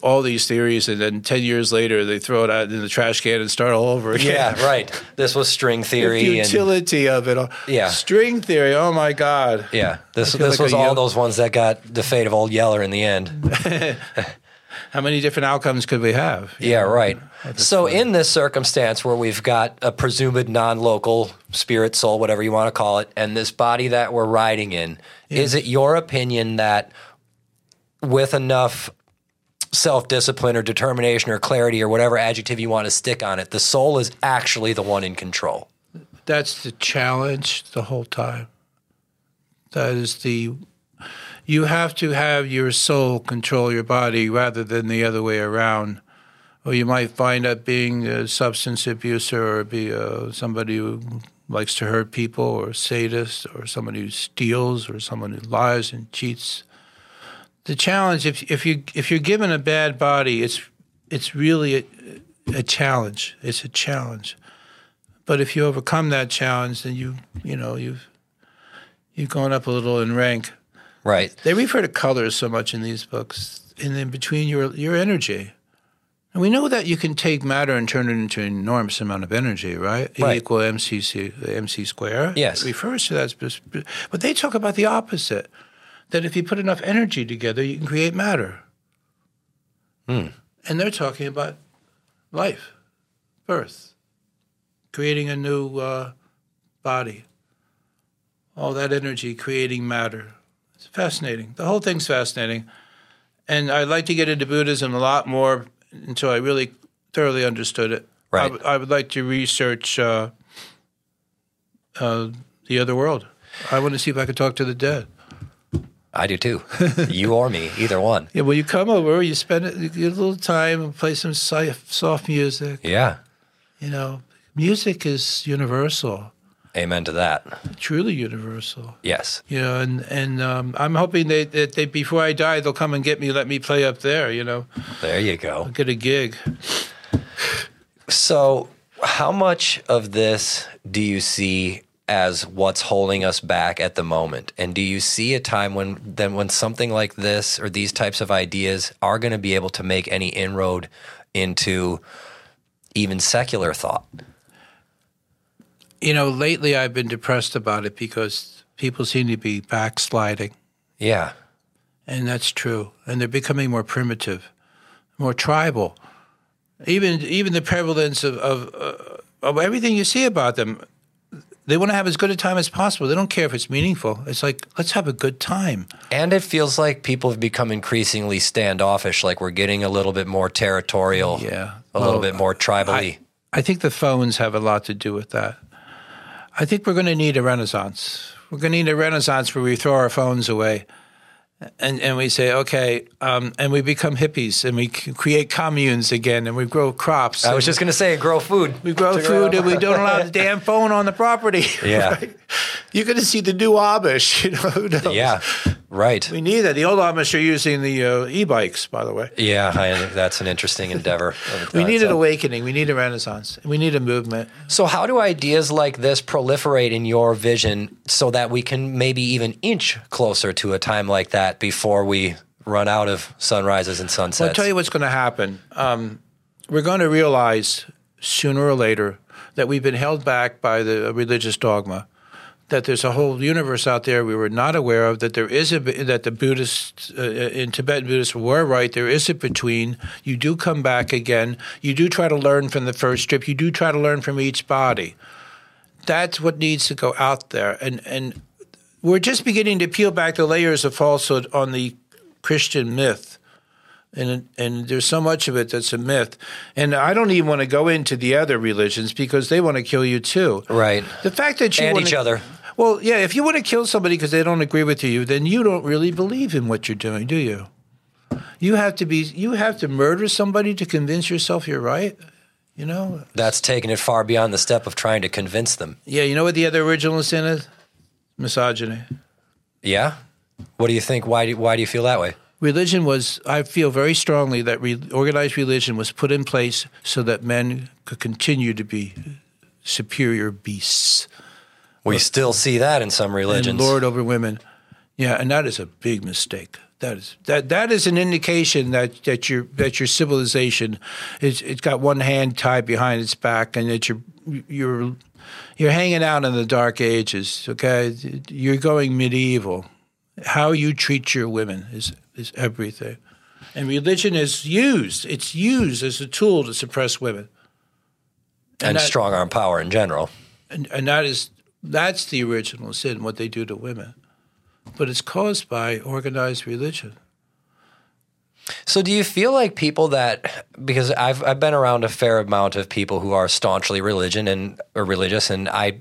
all these theories, and then 10 years later they throw it out in the trash can and start all over again. Yeah, right. This was string theory. The futility of it all. Yeah. String theory, oh my God. Yeah, this like was all those ones that got the fate of Old Yeller in the end. How many different outcomes could we have? Yeah, right. So in this circumstance where we've got a presumed non-local spirit, soul, whatever you want to call it, and this body that we're riding in, is it your opinion that with enough self-discipline or determination or clarity or whatever adjective you want to stick on it, the soul is actually the one in control? That's the challenge the whole time. That is you have to have your soul control your body rather than the other way around. Or you might find up being a substance abuser or be somebody who likes to hurt people or a sadist or someone who steals or someone who lies and cheats. The challenge, if you're given a bad body, it's really a challenge. It's a challenge. But if you overcome that challenge, then you've gone up a little in rank. Right. They refer to colors so much in these books, and in between your energy. And we know that you can take matter and turn it into an enormous amount of energy, right? Right. E equal MC squared. Yes. It refers to that. But they talk about the opposite, that if you put enough energy together, you can create matter. And they're talking about life, birth, creating a new body. All that energy creating matter. It's fascinating. The whole thing's fascinating. And I'd like to get into Buddhism a lot more until I really thoroughly understood it. Right. I would like to research the other world. I want to see if I could talk to the dead. I do too. You or me, either one. Yeah, well, you come over, you spend a little time and play some soft music. Yeah. You know, music is universal. Amen to that. Truly universal. Yes. You know, and I'm hoping that they before I die, they'll come and get me, let me play up there, you know. There you go. I'll get a gig. So how much of this do you see as what's holding us back at the moment? And do you see a time when something like this or these types of ideas are going to be able to make any inroad into even secular thought? You know, lately I've been depressed about it because people seem to be backsliding. Yeah. And that's true. And they're becoming more primitive, more tribal. Even the prevalence of everything you see about them, they want to have as good a time as possible. They don't care if it's meaningful. It's like, let's have a good time. And it feels like people have become increasingly standoffish, like we're getting a little bit more territorial, a little bit more tribally. I think the phones have a lot to do with that. I think we're going to need a renaissance. We're going to need a renaissance where we throw our phones away and we say, okay, and we become hippies and we create communes again and we grow crops. I was just going to say, grow food. We grow food and we don't allow the damn phone on the property. Yeah. Right? You're going to see the new Amish, you know. Who knows? Yeah, right. We need that. The old Amish are using the e-bikes, by the way. Yeah, that's an interesting endeavor. We need an awakening. We need a renaissance. We need a movement. So how do ideas like this proliferate in your vision so that we can maybe even inch closer to a time like that before we run out of sunrises and sunsets? Well, I'll tell you what's going to happen. We're going to realize sooner or later that we've been held back by the religious dogma, that there's a whole universe out there we were not aware of, that that the Buddhists in Tibetan Buddhists were right. There is a between. You do come back again. You do try to learn from the first trip. You do try to learn from each body. That's what needs to go out there. And we're just beginning to peel back the layers of falsehood on the Christian myth. And there's so much of it that's a myth. And I don't even want to go into the other religions because they want to kill you too. Right. The fact that you and want each other. Well, yeah, if you want to kill somebody because they don't agree with you, then you don't really believe in what you're doing, do you? You have to murder somebody to convince yourself you're right, you know? That's taking it far beyond the step of trying to convince them. Yeah, you know what the other original sin is? Misogyny. Yeah? What do you think? Why do you feel that way? Religion was, I feel very strongly that organized religion was put in place so that men could continue to be superior beasts. We still see that in some religions. And lord over women. Yeah, and that is a big mistake. That is an indication that your civilization it's got one hand tied behind its back, and that you're hanging out in the dark ages. Okay, you're going medieval. How you treat your women is everything, and religion is used. It's used as a tool to suppress women and strong arm power in general. And that's the original sin, what they do to women. But it's caused by organized religion. So do you feel like people that, because I've been around a fair amount of people who are staunchly religious, and I'm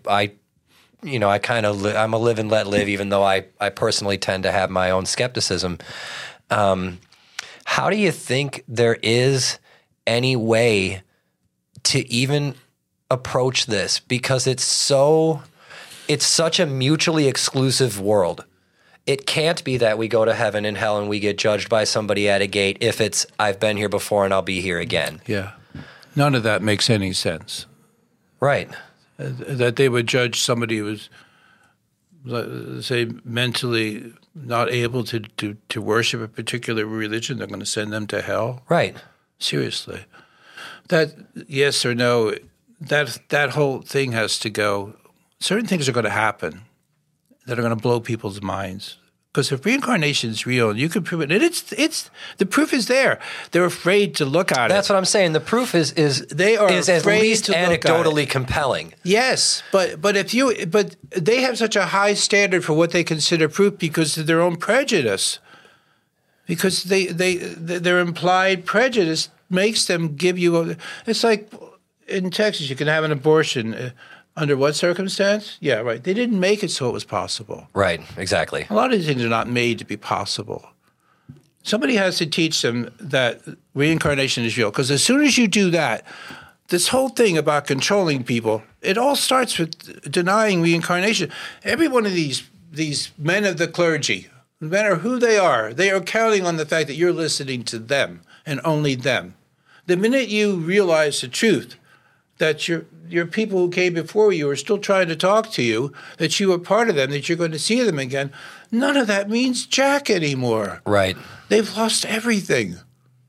a live and let live, even though I personally tend to have my own skepticism. How do you think there is any way to even approach this? Because it's such a mutually exclusive world. It can't be that we go to heaven and hell and we get judged by somebody at a gate if it's, I've been here before and I'll be here again. Yeah. None of that makes any sense. Right. That they would judge somebody who was, say, mentally not able to worship a particular religion, they're going to send them to hell? Right. Seriously. That, yes or no, that whole thing has to go. Certain things are going to happen that are going to blow people's minds. Because if reincarnation is real, and you can prove it, and it's the proof is there. They're afraid to look at it. That's what I'm saying. The proof is they are at least anecdotally compelling. Yes, but they have such a high standard for what they consider proof because of their own prejudice. Because their implied prejudice makes them give you it's like in Texas, you can have an abortion. Under what circumstance? Yeah, right. They didn't make it so it was possible. Right, exactly. A lot of these things are not made to be possible. Somebody has to teach them that reincarnation is real. Because as soon as you do that, this whole thing about controlling people, it all starts with denying reincarnation. Every one of these men of the clergy, no matter who they are counting on the fact that you're listening to them and only them. The minute you realize the truth, that your people who came before you are still trying to talk to you, that you are part of them, that you're going to see them again, none of that means jack anymore. Right. They've lost everything. It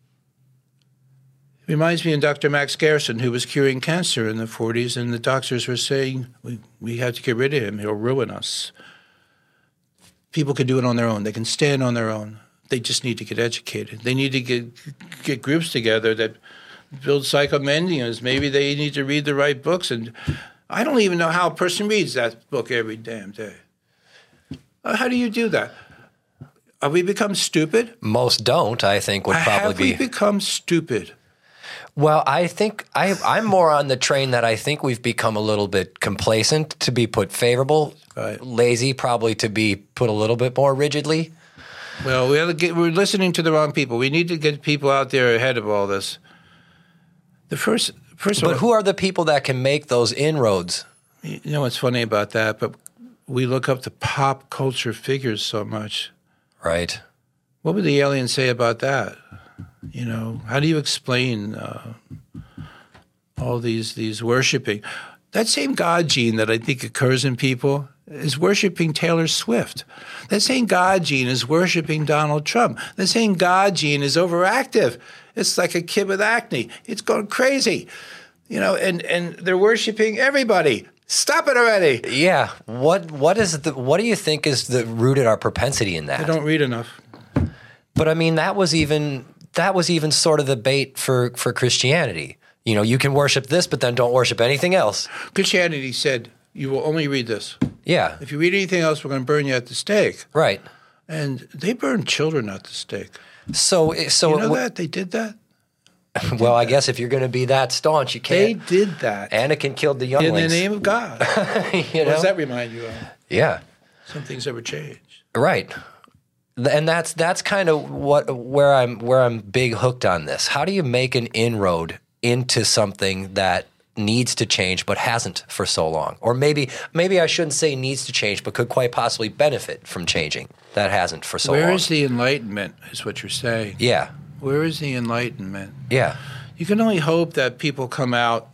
reminds me of Dr. Max Gerson, who was curing cancer in the 40s, and the doctors were saying, we have to get rid of him. He'll ruin us. People can do it on their own. They can stand on their own. They just need to get educated. They need to get groups together that build psychomendiums. Maybe they need to read the right books. And I don't even know how a person reads that book every damn day. How do you do that? Have we become stupid? Most don't, I think, would probably be. Have we become stupid? Well, I think I'm more on the train that I think we've become a little bit complacent, to be put favorable, right. Lazy probably to be put a little bit more rigidly. Well, we're listening to the wrong people. We need to get people out there ahead of all this. First of all, but who are the people that can make those inroads? You know what's funny about that? But we look up the pop culture figures so much. Right. What would the aliens say about that? You know, how do you explain all these worshiping? That same God gene that I think occurs in people is worshiping Taylor Swift. That same God gene is worshiping Donald Trump. That same God gene is overactive. It's like a kid with acne. It's going crazy, you know, and they're worshiping everybody. Stop it already. Yeah. What do you think is rooted our propensity in that? I don't read enough. But I mean, that was even sort of the bait for Christianity. You know, you can worship this, but then don't worship anything else. Christianity said, you will only read this. Yeah. If you read anything else, we're going to burn you at the stake. Right. And they burned children at the stake. So you know that? They did that? Well, I guess if you're going to be that staunch, you can't. They did that. Anakin killed the younglings. In the name of God. What does that remind you of? Yeah. Some things ever change. Right. And that's kind of where I'm big hooked on this. How do you make an inroad into something that needs to change but hasn't for so long? Or maybe I shouldn't say needs to change, but could quite possibly benefit from changing. That hasn't for so long. Where is the enlightenment, is what you're saying. Yeah. Where is the enlightenment? Yeah. You can only hope that people come out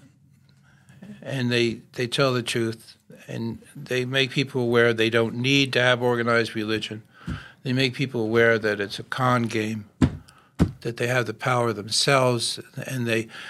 and they tell the truth and they make people aware they don't need to have organized religion. They make people aware that it's a con game, that they have the power themselves, and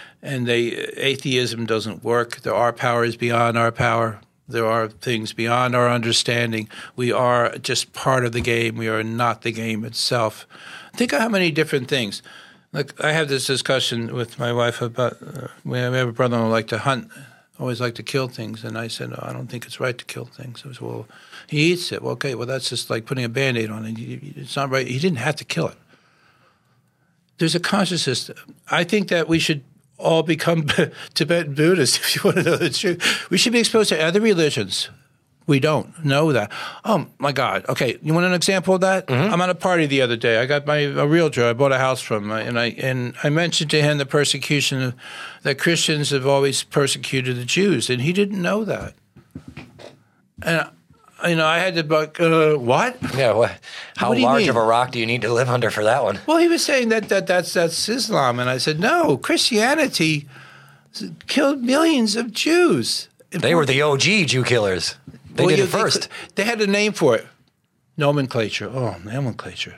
atheism doesn't work. Our power is beyond our power. There are things beyond our understanding. We are just part of the game. We are not the game itself. Think of how many different things. Like, I have this discussion with my wife about we have a brother who liked to hunt, always liked to kill things. And I said, I don't think it's right to kill things. I said, well, he eats it. Well, okay, well, that's just like putting a Band-Aid on it. It's not right. He didn't have to kill it. There's a consciousness. I think that we should all become Tibetan Buddhists, if you want to know the truth. We should be exposed to other religions. We don't know that. Oh, my God. Okay, you want an example of that? Mm-hmm. I'm at a party the other day. I got a realtor I bought a house from, and I mentioned to him the persecution that Christians have always persecuted the Jews, and he didn't know that. And I had to what? Yeah, how large of a rock do you need to live under for that one? Well, he was saying that's Islam, and I said no. Christianity killed millions of Jews. They were the OG Jew killers. They did it first. They had a name for it. Nomenclature. Oh, nomenclature.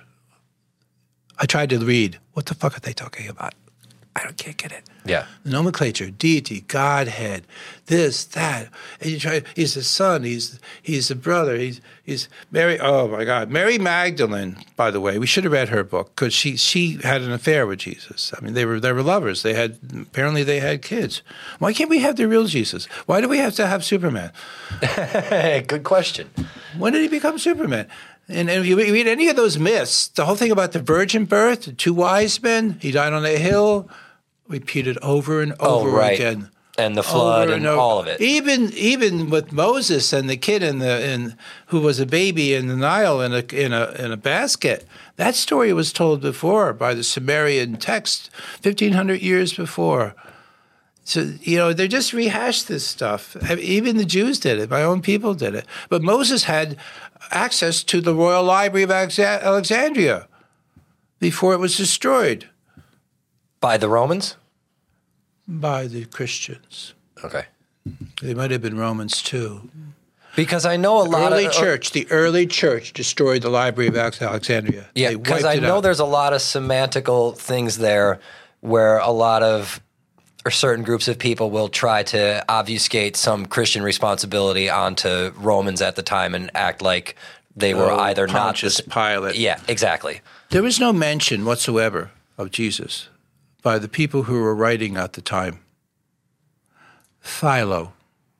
I tried to read. What the fuck are they talking about? Can't get it. Yeah. Nomenclature, deity, Godhead, this, that. And you try. He's the son. He's the brother. He's Mary. Oh my God, Mary Magdalene. By the way, we should have read her book because she had an affair with Jesus. I mean, they were lovers. They had kids. Why can't we have the real Jesus? Why do we have to have Superman? Good question. When did he become Superman? And if you read any of those myths, the whole thing about the virgin birth, the two wise men, he died on a hill, repeated over and over again. And the flood and all of it. Even with Moses and the kid who was a baby in the Nile in a basket, that story was told before by the Sumerian text 1,500 years before. So, they just rehashed this stuff. Even the Jews did it. My own people did it. But Moses had access to the Royal Library of Alexandria before it was destroyed. By the Romans? By the Christians. Okay. They might have been Romans too. Because I know the early church destroyed the Library of Alexandria. Yeah, because I know there's a lot of semantical things there where a lot of or certain groups of people will try to obfuscate some Christian responsibility onto Romans at the time and act like they were either Pontius Pilate. Yeah, exactly. There was no mention whatsoever of Jesus by the people who were writing at the time. Philo.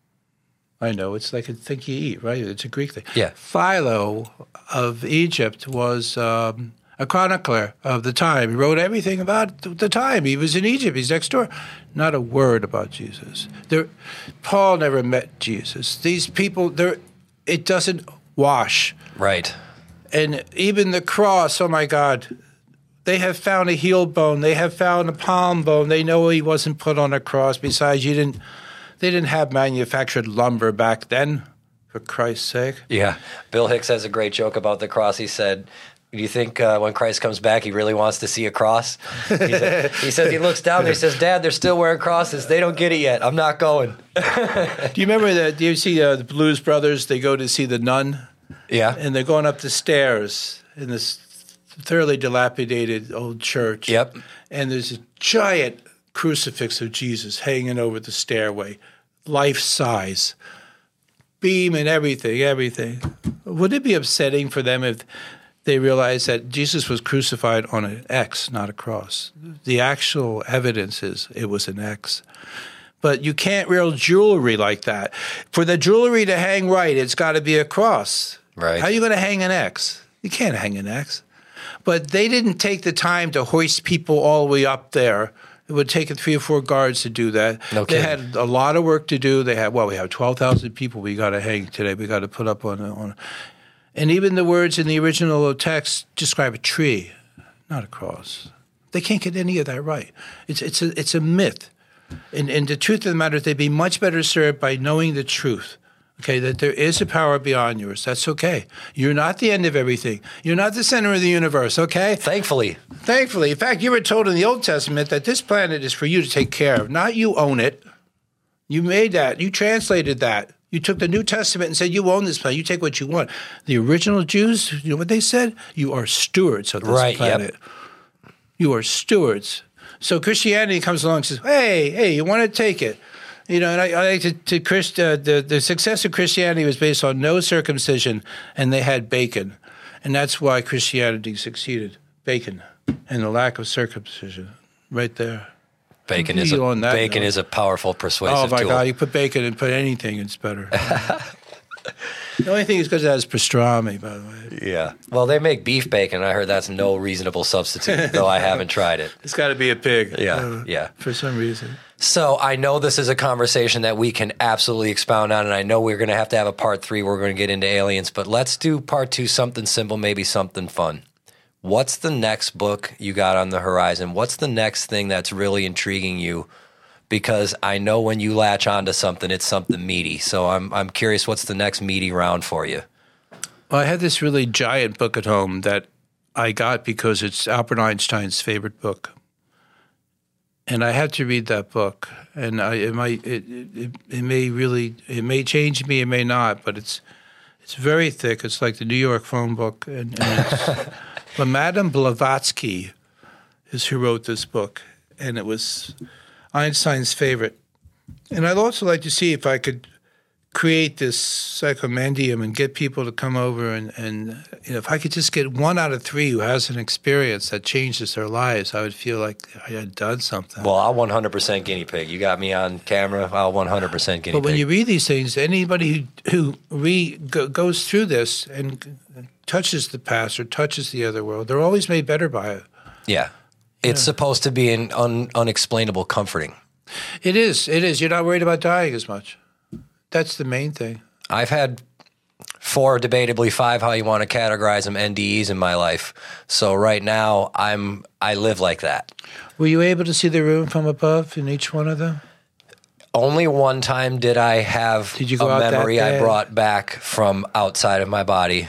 I know, it's like a thing you eat, right? It's a Greek thing. Yeah. Philo of Egypt was a chronicler of the time. He wrote everything about the time. He was in Egypt. He's next door. Not a word about Jesus. Paul never met Jesus. These people, it doesn't wash. Right. And even the cross, oh my God, they have found a heel bone. They have found a palm bone. They know he wasn't put on a cross. Besides, they didn't have manufactured lumber back then, for Christ's sake. Yeah. Bill Hicks has a great joke about the cross. He said, do you think when Christ comes back, he really wants to see a cross? He says he looks down and he says, Dad, they're still wearing crosses. They don't get it yet. I'm not going. Do you remember do you see the Blues Brothers? They go to see the nun. Yeah. And they're going up the stairs in this thoroughly dilapidated old church. Yep. And there's a giant crucifix of Jesus hanging over the stairway, life size, beam and everything. Would it be upsetting for them if they realized that Jesus was crucified on an X, not a cross? The actual evidence is it was an X. But you can't wear jewelry like that. For the jewelry to hang right, it's got to be a cross. Right. How are you going to hang an X? You can't hang an X. But they didn't take the time to hoist people all the way up there. It would take 3 or 4 guards to do that. No they kidding. had a lot of work to do. We have 12,000 people we got to hang today. We got to put up on. And even the words in the original text describe a tree, not a cross. They can't get any of that right. It's a myth. And the truth of the matter is they'd be much better served by knowing the truth. Okay, that there is a power beyond yours. That's okay. You're not the end of everything. You're not the center of the universe, okay? Thankfully. In fact, you were told in the Old Testament that this planet is for you to take care of, not you own it. You made that. You translated that. You took the New Testament and said, you own this planet. You take what you want. The original Jews, you know what they said? You are stewards of this planet. Yep. You are stewards. So Christianity comes along and says, hey, you want to take it. You know, and I like the success of Christianity was based on no circumcision, and they had bacon. And that's why Christianity succeeded. Bacon and the lack of circumcision right there. Bacon is a powerful persuasive tool. Oh, my God. You put bacon and put anything, it's better. The only thing is because it has pastrami, by the way. Yeah. Well, they make beef bacon. I heard that's no reasonable substitute, though I haven't tried it. It's got to be a pig. Yeah. For some reason. So I know this is a conversation that we can absolutely expound on, and I know we're going to have a part 3 where we're going to get into aliens, but let's do part 2, something simple, maybe something fun. What's the next book you got on the horizon? What's the next thing that's really intriguing you? Because I know when you latch onto something, it's something meaty. So I'm curious, what's the next meaty round for you? Well, I had this really giant book at home that I got because it's Albert Einstein's favorite book. And I had to read that book. And it may change me, it may not, but it's very thick. It's like the New York phone book. And it's, but Madame Blavatsky is who wrote this book, and it was Einstein's favorite. And I'd also like to see if I could create this psychomandium and get people to come over and you know, if I could just get 1 out of 3 who has an experience that changes their lives, I would feel like I had done something. Well, I'll 100% guinea pig. You got me on camera. I'll 100% guinea pig. But when you read these things, anybody who goes through this and touches the past or touches the other world, they're always made better by it. Yeah. It's supposed to be an unexplainable comforting. It is. You're not worried about dying as much. That's the main thing. I've had 4, debatably 5, how you want to categorize them, NDEs in my life. So right now, I live like that. Were you able to see the room from above in each one of them? Only one time did I have a memory I brought back from outside of my body.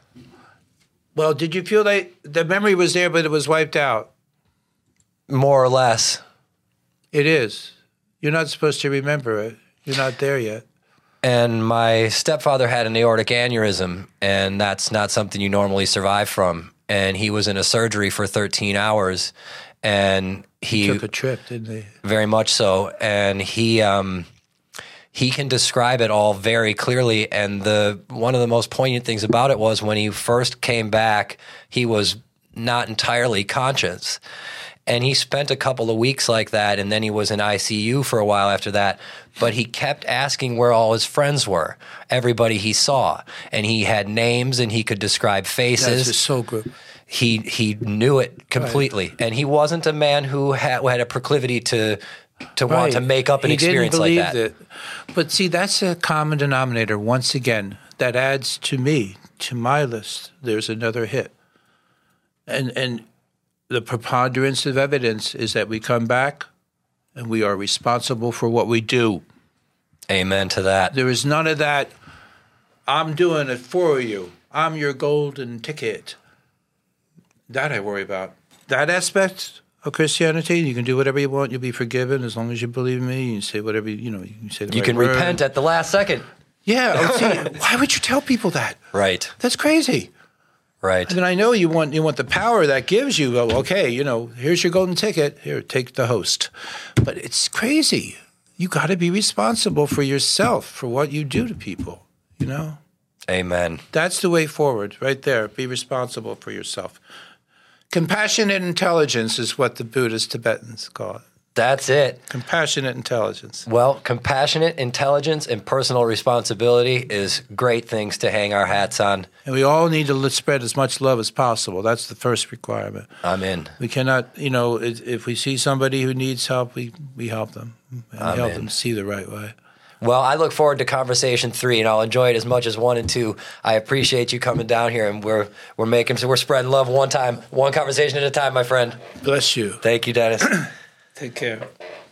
Well, did you feel like the memory was there, but it was wiped out? More or less. It is. You're not supposed to remember it. You're not there yet. And my stepfather had an aortic aneurysm, and that's not something you normally survive from. And he was in a surgery for 13 hours, and he took a trip, didn't he? Very much so. And he can describe it all very clearly. And one of the most poignant things about it was when he first came back, he was not entirely conscious. And he spent a couple of weeks like that, and then he was in ICU for a while after that. But he kept asking where all his friends were, everybody he saw. And he had names, and he could describe faces. That's just so good. He knew it completely. Right. And he wasn't a man who had a proclivity to want to make up an experience like that. It. But see, that's a common denominator, once again, that adds to my list. There's another hit. And the preponderance of evidence is that we come back and we are responsible for what we do. Amen to that. There is none of that, I'm doing it for you. I'm your golden ticket. That I worry about. That aspect of Christianity, you can do whatever you want. You'll be forgiven as long as you believe in me. You say whatever, you can say the You right can word. repent at the last second. Yeah. See, why would you tell people that? Right. That's crazy. Right. And I know you want the power that gives you. Well, okay, here's your golden ticket. Here, take the host. But it's crazy. You got to be responsible for yourself, for what you do to people, Amen. That's the way forward, right there. Be responsible for yourself. Compassionate intelligence is what the Buddhist Tibetans call it. That's it. Compassionate intelligence. Well, compassionate intelligence and personal responsibility is great things to hang our hats on. And we all need to spread as much love as possible. That's the first requirement. I'm in. We cannot, if we see somebody who needs help, we help them and help them see the right way. Well, I look forward to conversation 3, and I'll enjoy it as much as 1 and 2. I appreciate you coming down here, and we're spreading love one conversation at a time, my friend. Bless you. Thank you, Dennis. Take care.